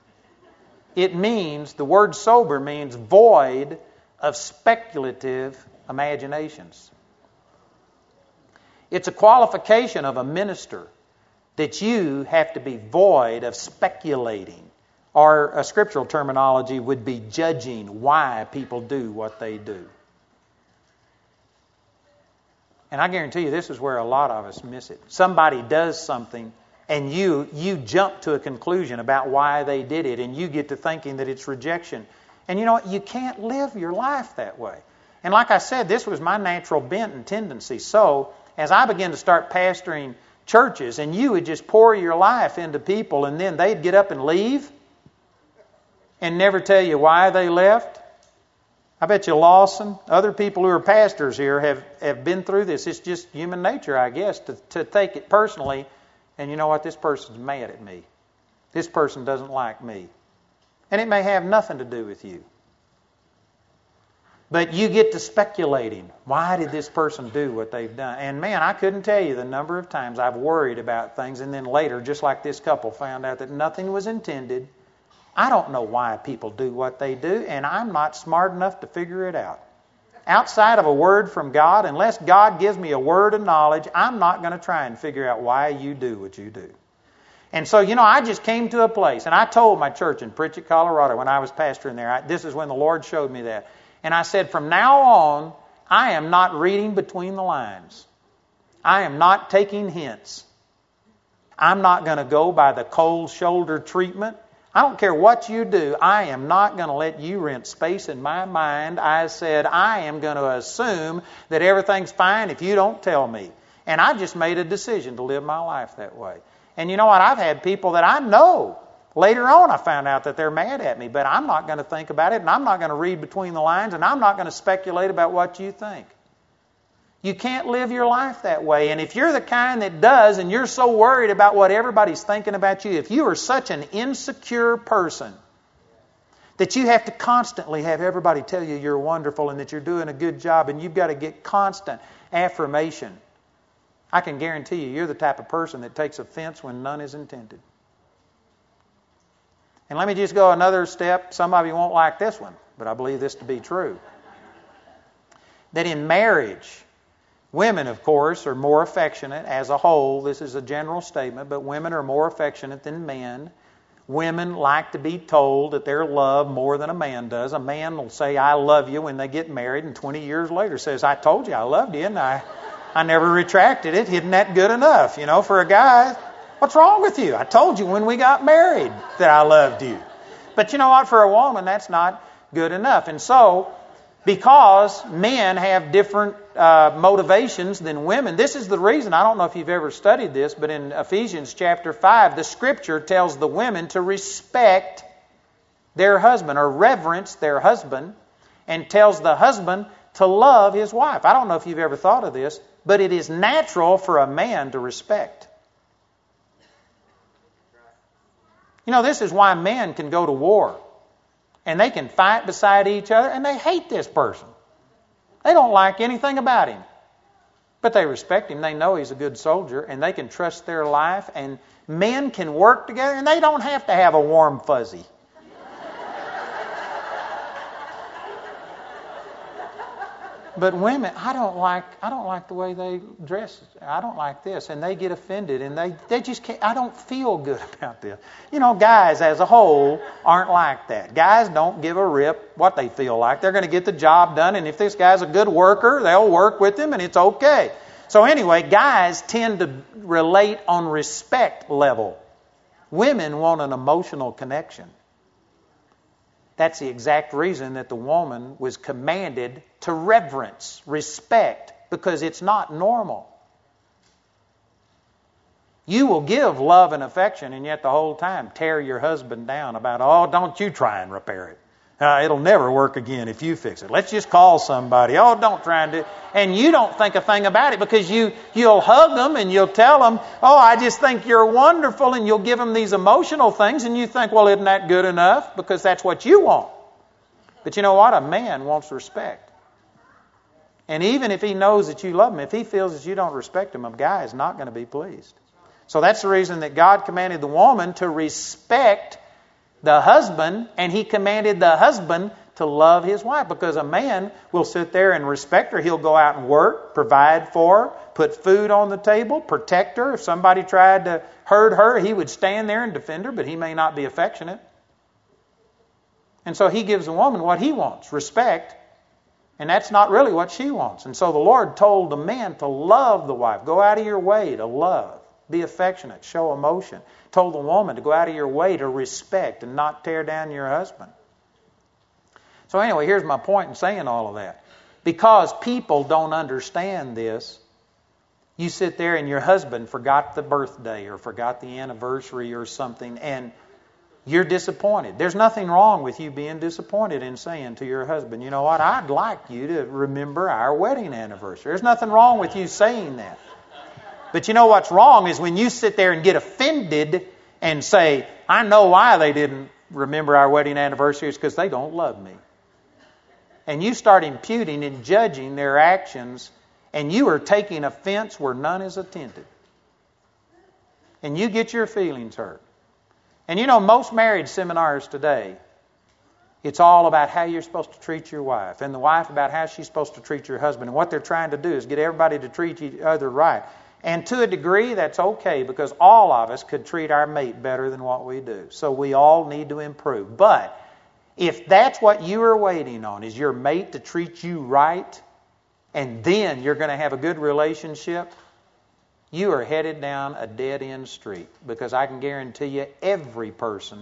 It means, the word sober means void of speculative imaginations. It's a qualification of a minister that you have to be void of speculating. Or a scriptural terminology would be judging why people do what they do. And I guarantee you this is where a lot of us miss it. Somebody does something and you jump to a conclusion about why they did it, and you get to thinking that it's rejection. And you know what? You can't live your life that way. And like I said, this was my natural bent and tendency. So as I began to start pastoring churches, and you would just pour your life into people, and then they'd get up and leave and never tell you why they left. I bet you Lawson, other people who are pastors here have been through this. It's just human nature, I guess, to take it personally. And you know what? This person's mad at me. This person doesn't like me. And it may have nothing to do with you. But you get to speculating. Why did this person do what they've done? And man, I couldn't tell you the number of times I've worried about things, and then later, just like this couple, found out that nothing was intended. I don't know why people do what they do, and I'm not smart enough to figure it out. Outside of a word from God, unless God gives me a word of knowledge, I'm not going to try and figure out why you do what you do. And so, you know, I just came to a place, and I told my church in Pritchett, Colorado, when I was pastoring there, this is when the Lord showed me that. And I said, from now on, I am not reading between the lines. I am not taking hints. I'm not going to go by the cold shoulder treatment. I don't care what you do. I am not going to let you rent space in my mind. I said, I am going to assume that everything's fine if you don't tell me. And I just made a decision to live my life that way. And you know what? I've had people that I know. Later on, I found out that they're mad at me, but I'm not going to think about it, and I'm not going to read between the lines, and I'm not going to speculate about what you think. You can't live your life that way. And if you're the kind that does, and you're so worried about what everybody's thinking about you, if you are such an insecure person that you have to constantly have everybody tell you you're wonderful and that you're doing a good job, and you've got to get constant affirmation, I can guarantee you're the type of person that takes offense when none is intended. And let me just go another step. Some of you won't like this one, but I believe this to be true. That in marriage, women, of course, are more affectionate as a whole. This is a general statement, but women are more affectionate than men. Women like to be told that they're loved more than a man does. A man will say, I love you when they get married, and 20 years later says, I told you I loved you, and I never retracted it. Isn't that good enough? You know, for a guy, what's wrong with you? I told you when we got married that I loved you. But you know what? For a woman, that's not good enough. And so, because men have different motivations than women, this is the reason. I don't know if you've ever studied this, but in Ephesians chapter 5, the Scripture tells the women to respect their husband or reverence their husband, and tells the husband to love his wife. I don't know if you've ever thought of this, but it is natural for a man to respect. You know, this is why men can go to war. And they can fight beside each other, and they hate this person. They don't like anything about him. But they respect him. They know he's a good soldier, and they can trust their life. And men can work together, and they don't have to have a warm fuzzy. But women, I don't like the way they dress. I don't like this. And they get offended, and they just can't. I don't feel good about this. You know, guys as a whole aren't like that. Guys don't give a rip what they feel like. They're going to get the job done, and if this guy's a good worker, they'll work with him, and it's okay. So anyway, guys tend to relate on respect level. Women want an emotional connection. That's the exact reason that the woman was commanded to reverence, respect, because it's not normal. You will give love and affection, and yet the whole time tear your husband down about, oh, don't you try and repair it. It'll never work again if you fix it. Let's just call somebody. Oh, don't try and do it. And you don't think a thing about it because you'll hug them and you'll tell them, oh, I just think you're wonderful, and you'll give them these emotional things, and you think, well, isn't that good enough? Because that's what you want. But you know what? A man wants respect. And even if he knows that you love him, if he feels that you don't respect him, a guy is not going to be pleased. So that's the reason that God commanded the woman to respect the husband, and He commanded the husband to love his wife, because a man will sit there and respect her. He'll go out and work, provide for her, put food on the table, protect her. If somebody tried to hurt her, he would stand there and defend her, but he may not be affectionate. And so he gives the woman what he wants, respect, and that's not really what she wants. And so the Lord told the man to love the wife. Go out of your way to love. Be affectionate. Show emotion. Told the woman to go out of your way to respect and not tear down your husband. So anyway, here's my point in saying all of that. Because people don't understand this, you sit there and your husband forgot the birthday or forgot the anniversary or something, and you're disappointed. There's nothing wrong with you being disappointed and saying to your husband, you know what, I'd like you to remember our wedding anniversary. There's nothing wrong with you saying that. But you know what's wrong is when you sit there and get offended and say, I know why they didn't remember our wedding anniversary. It's because they don't love me. And you start imputing and judging their actions, and you are taking offense where none is intended. And you get your feelings hurt. And you know, most marriage seminars today, it's all about how you're supposed to treat your wife, and the wife about how she's supposed to treat your husband. And what they're trying to do is get everybody to treat each other right. And to a degree, that's okay, because all of us could treat our mate better than what we do. So we all need to improve. But if that's what you are waiting on, is your mate to treat you right, and then you're going to have a good relationship, you are headed down a dead-end street. Because I can guarantee you, every person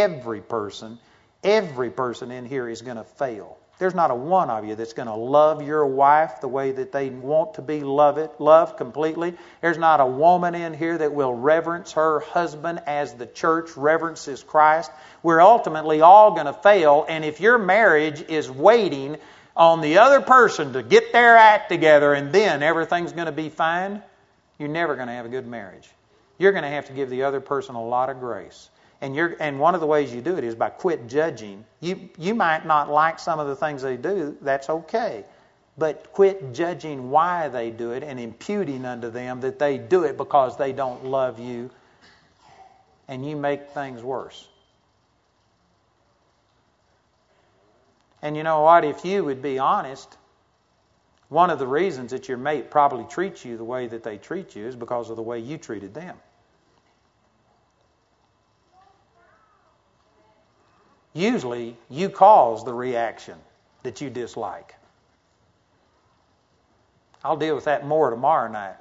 in here is going to fail. There's not a one of you that's going to love your wife the way that they want to be loved completely. There's not a woman in here that will reverence her husband as the church reverences Christ. We're ultimately all going to fail, and if your marriage is waiting on the other person to get their act together and then everything's going to be fine, you're never going to have a good marriage. You're going to have to give the other person a lot of grace. And one of the ways you do it is by quit judging. You might not like some of the things they do. That's okay. But quit judging why they do it and imputing unto them that they do it because they don't love you. And you make things worse. And you know what? If you would be honest, one of the reasons that your mate probably treats you the way that they treat you is because of the way you treated them. Usually, you cause the reaction that you dislike. I'll deal with that more tomorrow night.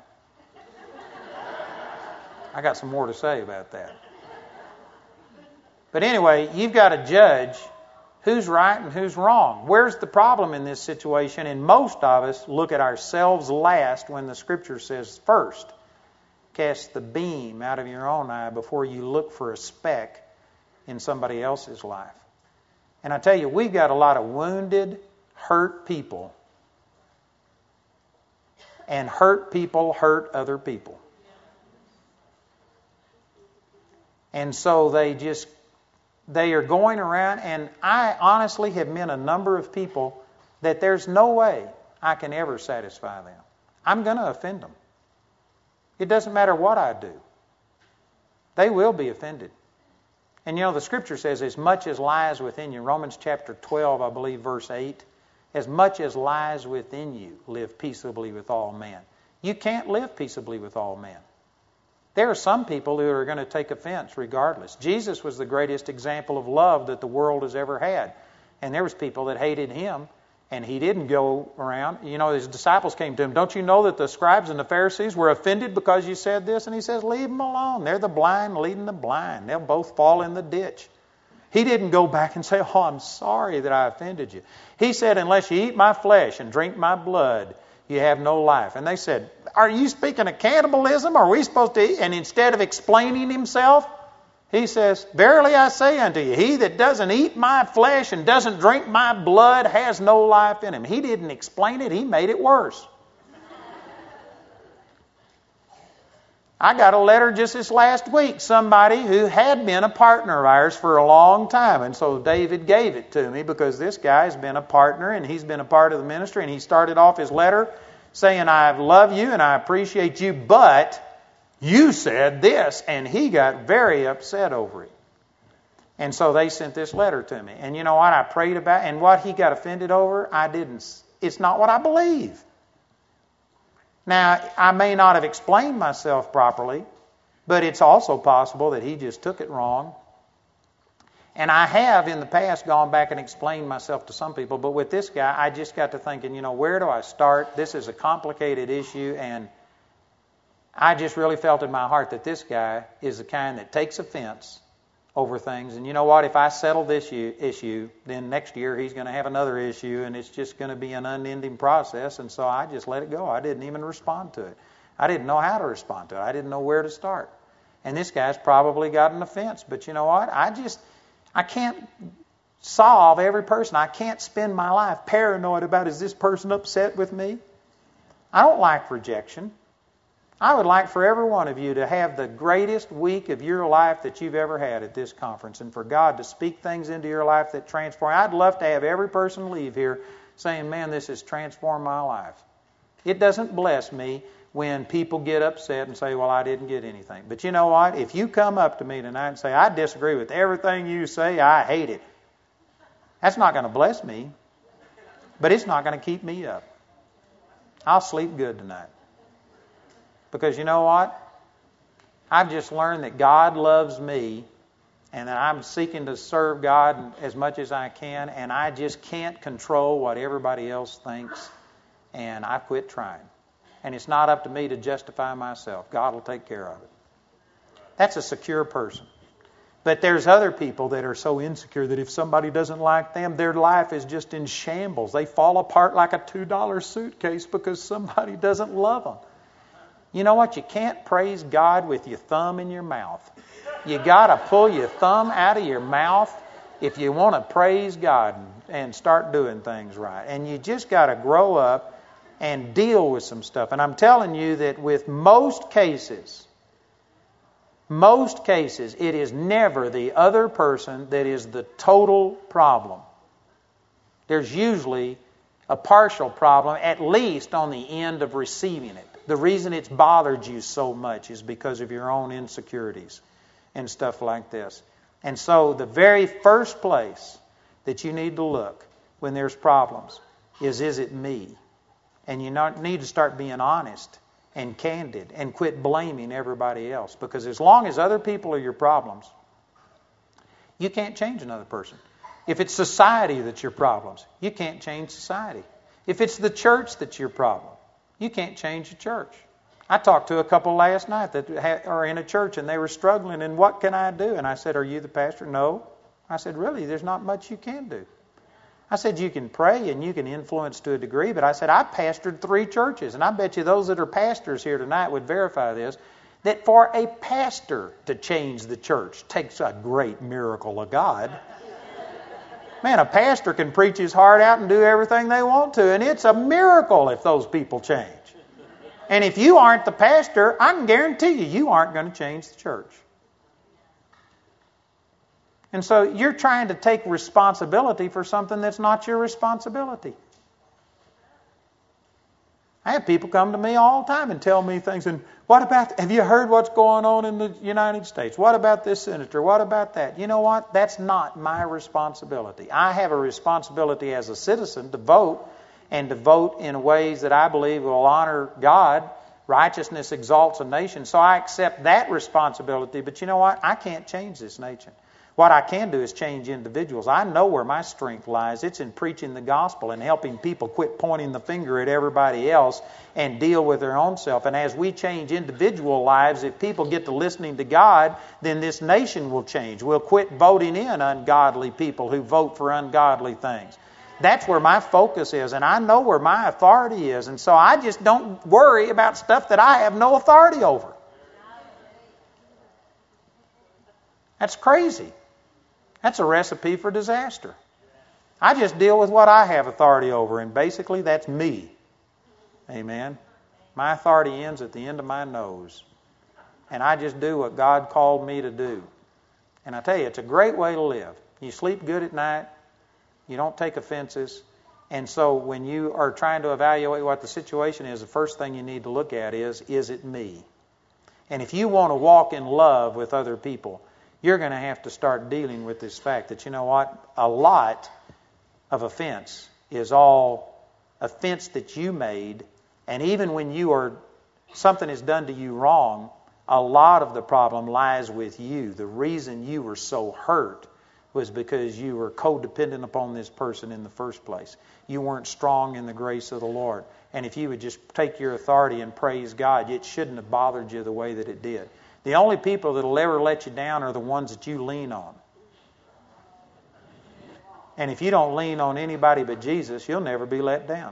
I got some more to say about that. But anyway, you've got to judge who's right and who's wrong. Where's the problem in this situation? And most of us look at ourselves last when the Scripture says first. Cast the beam out of your own eye before you look for a speck in somebody else's life. And I tell you, we've got a lot of wounded, hurt people. And hurt people hurt other people. And so they are going around, and I honestly have met a number of people that there's no way I can ever satisfy them. I'm going to offend them. It doesn't matter what I do. They will be offended. And you know, the Scripture says, as much as lies within you, Romans chapter 12, I believe, verse 8, as much as lies within you, live peaceably with all men. You can't live peaceably with all men. There are some people who are going to take offense regardless. Jesus was the greatest example of love that the world has ever had. And there was people that hated him, and he didn't go around. You know, his disciples came to him, don't you know that the scribes and the Pharisees were offended because you said this? And he says, leave them alone. They're the blind leading the blind. They'll both fall in the ditch. He didn't go back and say, oh, I'm sorry that I offended you. He said, unless you eat my flesh and drink my blood, you have no life. And they said, are you speaking of cannibalism? Are we supposed to eat? And instead of explaining himself, he says, verily I say unto you, he that doesn't eat my flesh and doesn't drink my blood has no life in him. He didn't explain it. He made it worse. I got a letter just this last week. Somebody who had been a partner of ours for a long time. And so David gave it to me because this guy has been a partner and he's been a part of the ministry. And he started off his letter saying, I love you and I appreciate you, but you said this. And he got very upset over it. And so they sent this letter to me. And you know what? I prayed about it. And what he got offended over, it's not what I believe. Now, I may not have explained myself properly, but it's also possible that he just took it wrong. And I have in the past gone back and explained myself to some people, but with this guy, I just got to thinking, you know, where do I start? This is a complicated issue, and I just really felt in my heart that this guy is the kind that takes offense over things. And you know what? If I settle this issue, then next year he's going to have another issue, and it's just going to be an unending process. And so I just let it go. I didn't even respond to it. I didn't know how to respond to it. I didn't know where to start. And this guy's probably got an offense. But you know what? I can't solve every person. I can't spend my life paranoid about, is this person upset with me? I don't like rejection. I would like for every one of you to have the greatest week of your life that you've ever had at this conference, and for God to speak things into your life that transform. I'd love to have every person leave here saying, man, this has transformed my life. It doesn't bless me when people get upset and say, well, I didn't get anything. But you know what? If you come up to me tonight and say, I disagree with everything you say, I hate it, that's not going to bless me, but it's not going to keep me up. I'll sleep good tonight. Because you know what? I've just learned that God loves me and that I'm seeking to serve God as much as I can, and I just can't control what everybody else thinks, and I quit trying. And it's not up to me to justify myself. God will take care of it. That's a secure person. But there's other people that are so insecure that if somebody doesn't like them, their life is just in shambles. They fall apart like a $2 suitcase because somebody doesn't love them. You know what? You can't praise God with your thumb in your mouth. You got to pull your thumb out of your mouth if you want to praise God and start doing things right. And you just got to grow up and deal with some stuff. And I'm telling you that with most cases, it is never the other person that is the total problem. There's usually a partial problem, at least on the end of receiving it. The reason it's bothered you so much is because of your own insecurities and stuff like this. And so the very first place that you need to look when there's problems is it me? And you need to start being honest and candid and quit blaming everybody else. Because as long as other people are your problems, you can't change another person. If it's society that's your problems, you can't change society. If it's the church that's your problem, you can't change the church. I talked to a couple last night that are in a church and they were struggling, and what can I do? And I said, are you the pastor? No. I said, really, there's not much you can do. I said, you can pray and you can influence to a degree, but I said, I pastored 3 churches, and I bet you those that are pastors here tonight would verify this, that for a pastor to change the church takes a great miracle of God. Man, a pastor can preach his heart out and do everything they want to, and it's a miracle if those people change. And if you aren't the pastor, I can guarantee you aren't going to change the church. And so you're trying to take responsibility for something that's not your responsibility. I have people come to me all the time and tell me things. And what about, have you heard what's going on in the United States? What about this senator? What about that? You know what? That's not my responsibility. I have a responsibility as a citizen to vote, and to vote in ways that I believe will honor God. Righteousness exalts a nation. So I accept that responsibility. But you know what? I can't change this nation. What I can do is change individuals. I know where my strength lies. It's in preaching the gospel and helping people quit pointing the finger at everybody else and deal with their own self. And as we change individual lives, if people get to listening to God, then this nation will change. We'll quit voting in ungodly people who vote for ungodly things. That's where my focus is, and I know where my authority is. And so I just don't worry about stuff that I have no authority over. That's crazy. That's a recipe for disaster. I just deal with what I have authority over, and basically that's me. Amen. My authority ends at the end of my nose. And I just do what God called me to do. And I tell you, it's a great way to live. You sleep good at night. You don't take offenses. And so when you are trying to evaluate what the situation is, the first thing you need to look at is it me? And if you want to walk in love with other people, you're going to have to start dealing with this fact that, you know what, a lot of offense is all offense that you made. And even when something is done to you wrong, a lot of the problem lies with you. The reason you were so hurt was because you were codependent upon this person in the first place. You weren't strong in the grace of the Lord. And if you would just take your authority and praise God, it shouldn't have bothered you the way that it did. The only people that will ever let you down are the ones that you lean on. And if you don't lean on anybody but Jesus, you'll never be let down.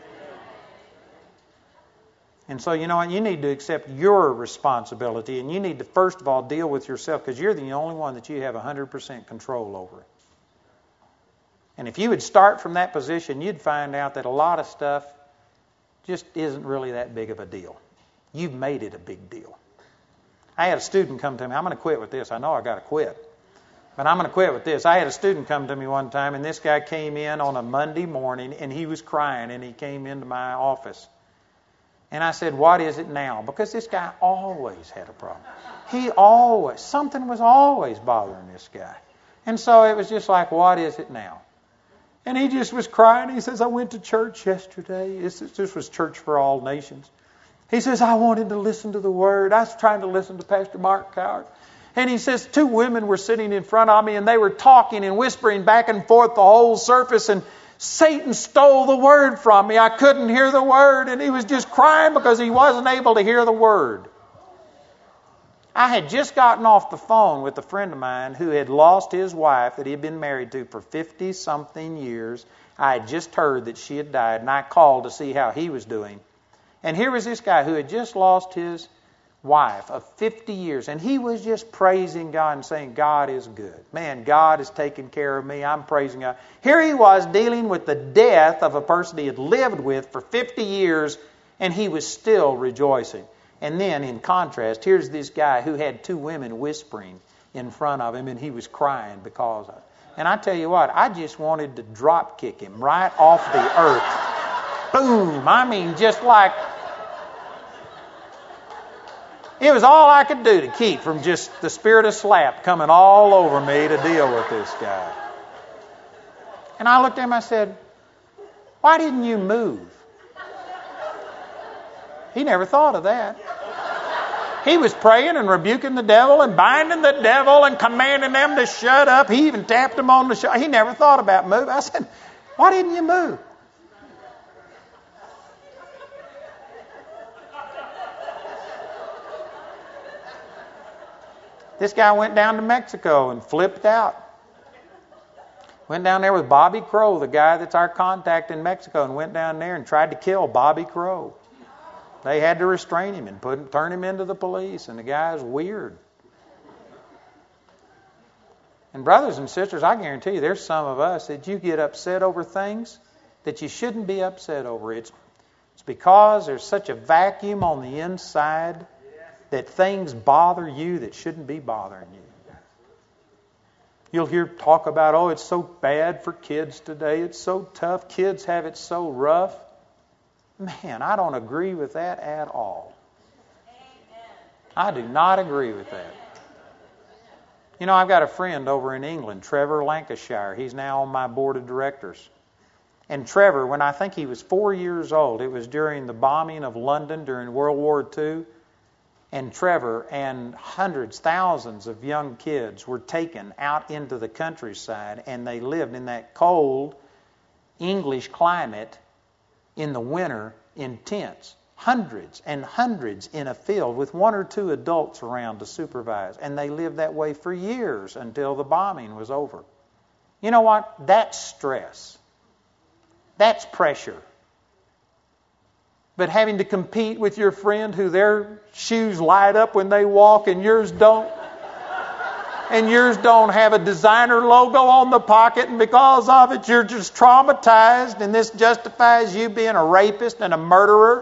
And so, you know what? You need to accept your responsibility, and you need to, first of all, deal with yourself, because you're the only one that you have 100% control over. And if you would start from that position, you'd find out that a lot of stuff just isn't really that big of a deal. You've made it a big deal. I had a student come to me. I'm going to quit with this. I know I got to quit, but I'm going to quit with this. I had a student come to me one time, and this guy came in on a Monday morning, and he was crying, and he came into my office. And I said, what is it now? Because this guy always had a problem. Something was always bothering this guy. And so it was just like, what is it now? And he just was crying. He says, I went to church yesterday. This was Church for All Nations. He says, I wanted to listen to the Word. I was trying to listen to Pastor Mark Coward. And he says, 2 women were sitting in front of me, and they were talking and whispering back and forth the whole service, and Satan stole the Word from me. I couldn't hear the Word, and he was just crying because he wasn't able to hear the Word. I had just gotten off the phone with a friend of mine who had lost his wife that he had been married to for 50-something years. I had just heard that she had died, and I called to see how he was doing. And here was this guy who had just lost his wife of 50 years, and he was just praising God and saying, God is good. Man, God is taking care of me. I'm praising God. Here he was dealing with the death of a person he had lived with for 50 years, and he was still rejoicing. And then, in contrast, here's this guy who had two women whispering in front of him, and he was crying because of it. And I tell you what, I just wanted to drop kick him right off the earth. Boom! I mean, just like... It was all I could do to keep from just the spirit of slap coming all over me to deal with this guy. And I looked at him and I said, why didn't you move? He never thought of that. He was praying and rebuking the devil and binding the devil and commanding them to shut up. He even tapped them on the shoulder. He never thought about moving. I said, why didn't you move? This guy went down to Mexico and flipped out. Went down there with Bobby Crow, the guy that's our contact in Mexico, and went down there and tried to kill Bobby Crow. They had to restrain him and turn him into the police, and the guy's weird. And brothers and sisters, I guarantee you there's some of us that you get upset over things that you shouldn't be upset over. It's because there's such a vacuum on the inside that things bother you that shouldn't be bothering you. You'll hear talk about, oh, it's so bad for kids today. It's so tough. Kids have it so rough. Man, I don't agree with that at all. I do not agree with that. You know, I've got a friend over in England, Trevor Lancashire. He's now on my board of directors. And Trevor, when I think he was 4 years old, it was during the bombing of London during World War II, and Trevor and hundreds, thousands of young kids were taken out into the countryside, and they lived in that cold English climate in the winter in tents. Hundreds and hundreds in a field with one or two adults around to supervise. And they lived that way for years until the bombing was over. You know what? That's stress. That's pressure. But having to compete with your friend who their shoes light up when they walk and yours don't, and yours don't have a designer logo on the pocket, and because of it you're just traumatized, and this justifies you being a rapist and a murderer.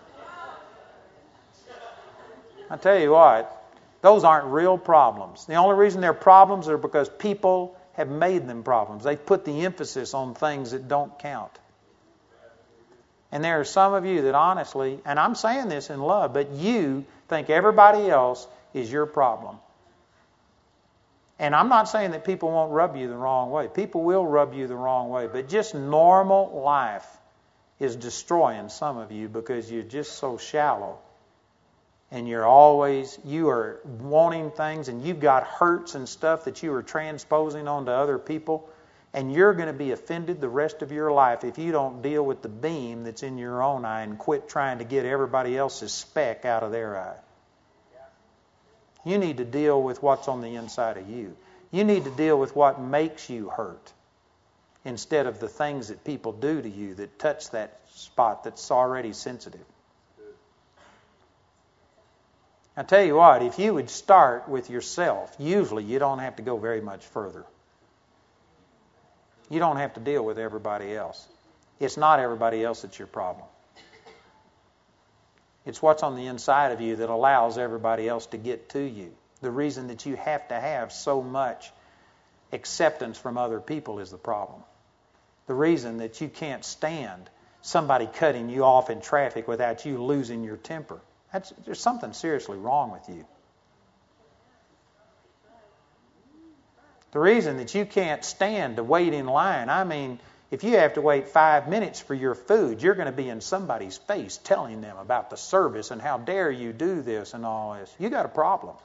I tell you what, those aren't real problems. The only reason they're problems are because people have made them problems. They've put the emphasis on things that don't count. And there are some of you that honestly, and I'm saying this in love, but you think everybody else is your problem. And I'm not saying that people won't rub you the wrong way. People will rub you the wrong way. But just normal life is destroying some of you because you're just so shallow. And you are wanting things, and you've got hurts and stuff that you are transposing onto other people. And you're going to be offended the rest of your life if you don't deal with the beam that's in your own eye and quit trying to get everybody else's speck out of their eye. You need to deal with what's on the inside of you. You need to deal with what makes you hurt instead of the things that people do to you that touch that spot that's already sensitive. I tell you what, if you would start with yourself, usually you don't have to go very much further. You don't have to deal with everybody else. It's not everybody else that's your problem. It's what's on the inside of you that allows everybody else to get to you. The reason that you have to have so much acceptance from other people is the problem. The reason that you can't stand somebody cutting you off in traffic without you losing your temper. There's something seriously wrong with you. The reason that you can't stand to wait in line, I mean, if you have to wait 5 minutes for your food, you're going to be in somebody's face telling them about the service and how dare you do this and all this. You got a problem.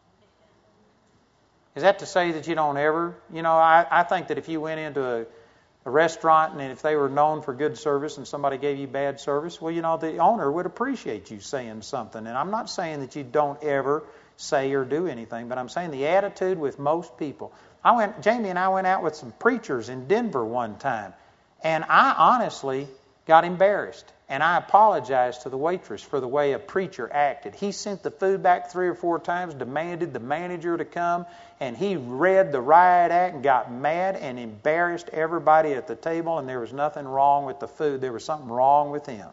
Is that to say that you don't ever? You know, I think that if you went into a restaurant and if they were known for good service and somebody gave you bad service, well, you know, the owner would appreciate you saying something. And I'm not saying that you don't ever say or do anything, but I'm saying the attitude with most people. Jamie and I went out with some preachers in Denver one time, and I honestly got embarrassed. And I apologized to the waitress for the way a preacher acted. He sent the food back 3 or 4 times, demanded the manager to come, and he read the riot act and got mad and embarrassed everybody at the table, and there was nothing wrong with the food. There was something wrong with him.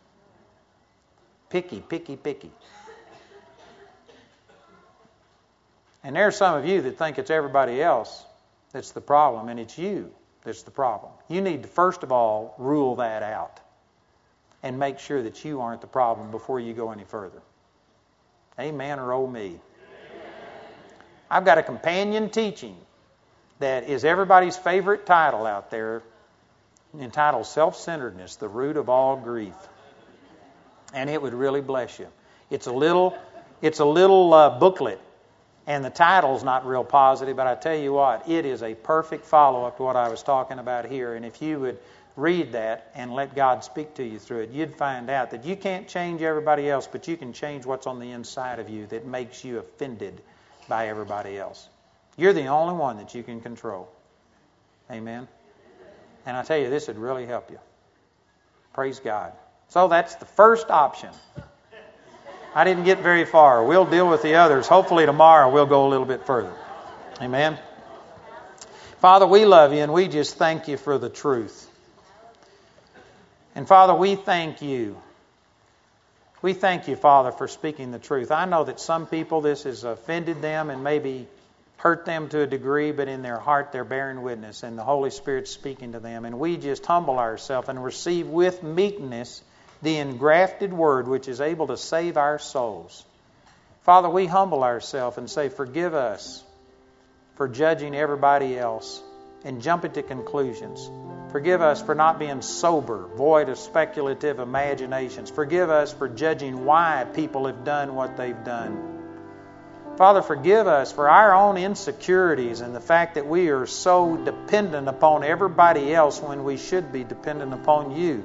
Picky, picky, picky. And there's some of you that think it's everybody else that's the problem, and it's you that's the problem. You need to, first of all, rule that out and make sure that you aren't the problem before you go any further. Amen or oh me. Amen. I've got a companion teaching that is everybody's favorite title out there, entitled Self-Centeredness, the Root of All Grief. And it would really bless you. It's a little booklet, and the title's not real positive, but I tell you what, it is a perfect follow-up to what I was talking about here. And if you would read that and let God speak to you through it, you'd find out that you can't change everybody else, but you can change what's on the inside of you that makes you offended by everybody else. You're the only one that you can control. Amen? And I tell you, this would really help you. Praise God. So that's the first option. I didn't get very far. We'll deal with the others. Hopefully tomorrow we'll go a little bit further. Amen? Father, we love you and we just thank you for the truth. And Father, we thank you. We thank you, Father, for speaking the truth. I know that some people, this has offended them and maybe hurt them to a degree, but in their heart they're bearing witness and the Holy Spirit's speaking to them. And we just humble ourselves and receive with meekness the engrafted word which is able to save our souls. Father, we humble ourselves and say, forgive us for judging everybody else and jumping to conclusions. Forgive us for not being sober, void of speculative imaginations. Forgive us for judging why people have done what they've done. Father, forgive us for our own insecurities and the fact that we are so dependent upon everybody else when we should be dependent upon you.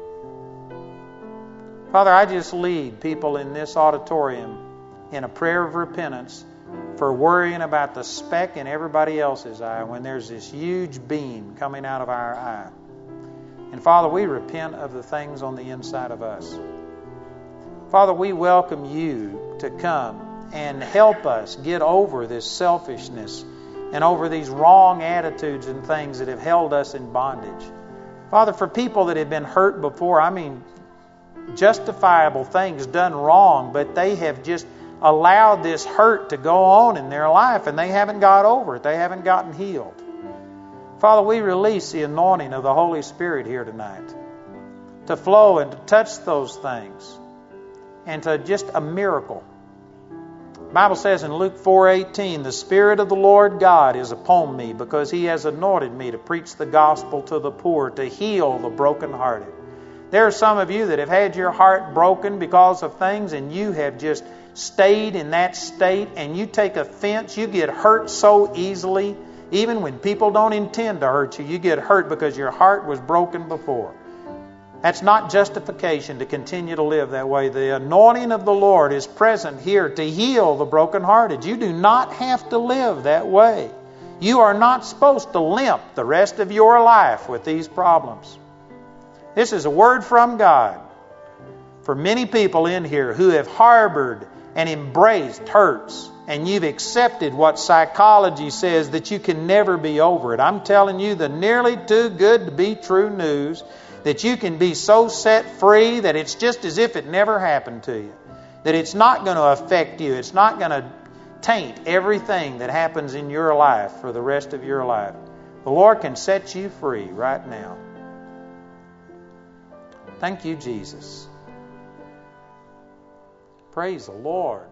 Father, I just lead people in this auditorium in a prayer of repentance for worrying about the speck in everybody else's eye when there's this huge beam coming out of our eye. And Father, we repent of the things on the inside of us. Father, we welcome you to come and help us get over this selfishness and over these wrong attitudes and things that have held us in bondage. Father, for people that have been hurt before, justifiable things done wrong, but they have just allowed this hurt to go on in their life and they haven't got over it. They haven't gotten healed. Father, we release the anointing of the Holy Spirit here tonight to flow and to touch those things and to just a miracle. The Bible says in Luke 4:18, the Spirit of the Lord God is upon me because He has anointed me to preach the gospel to the poor, to heal the brokenhearted. There are some of you that have had your heart broken because of things and you have just stayed in that state and you take offense. You get hurt so easily. Even when people don't intend to hurt you, you get hurt because your heart was broken before. That's not justification to continue to live that way. The anointing of the Lord is present here to heal the brokenhearted. You do not have to live that way. You are not supposed to limp the rest of your life with these problems. This is a word from God for many people in here who have harbored and embraced hurts, and you've accepted what psychology says that you can never be over it. I'm telling you the nearly too good to be true news that you can be so set free that it's just as if it never happened to you. That it's not going to affect you. It's not going to taint everything that happens in your life for the rest of your life. The Lord can set you free right now. Thank you, Jesus. Praise the Lord.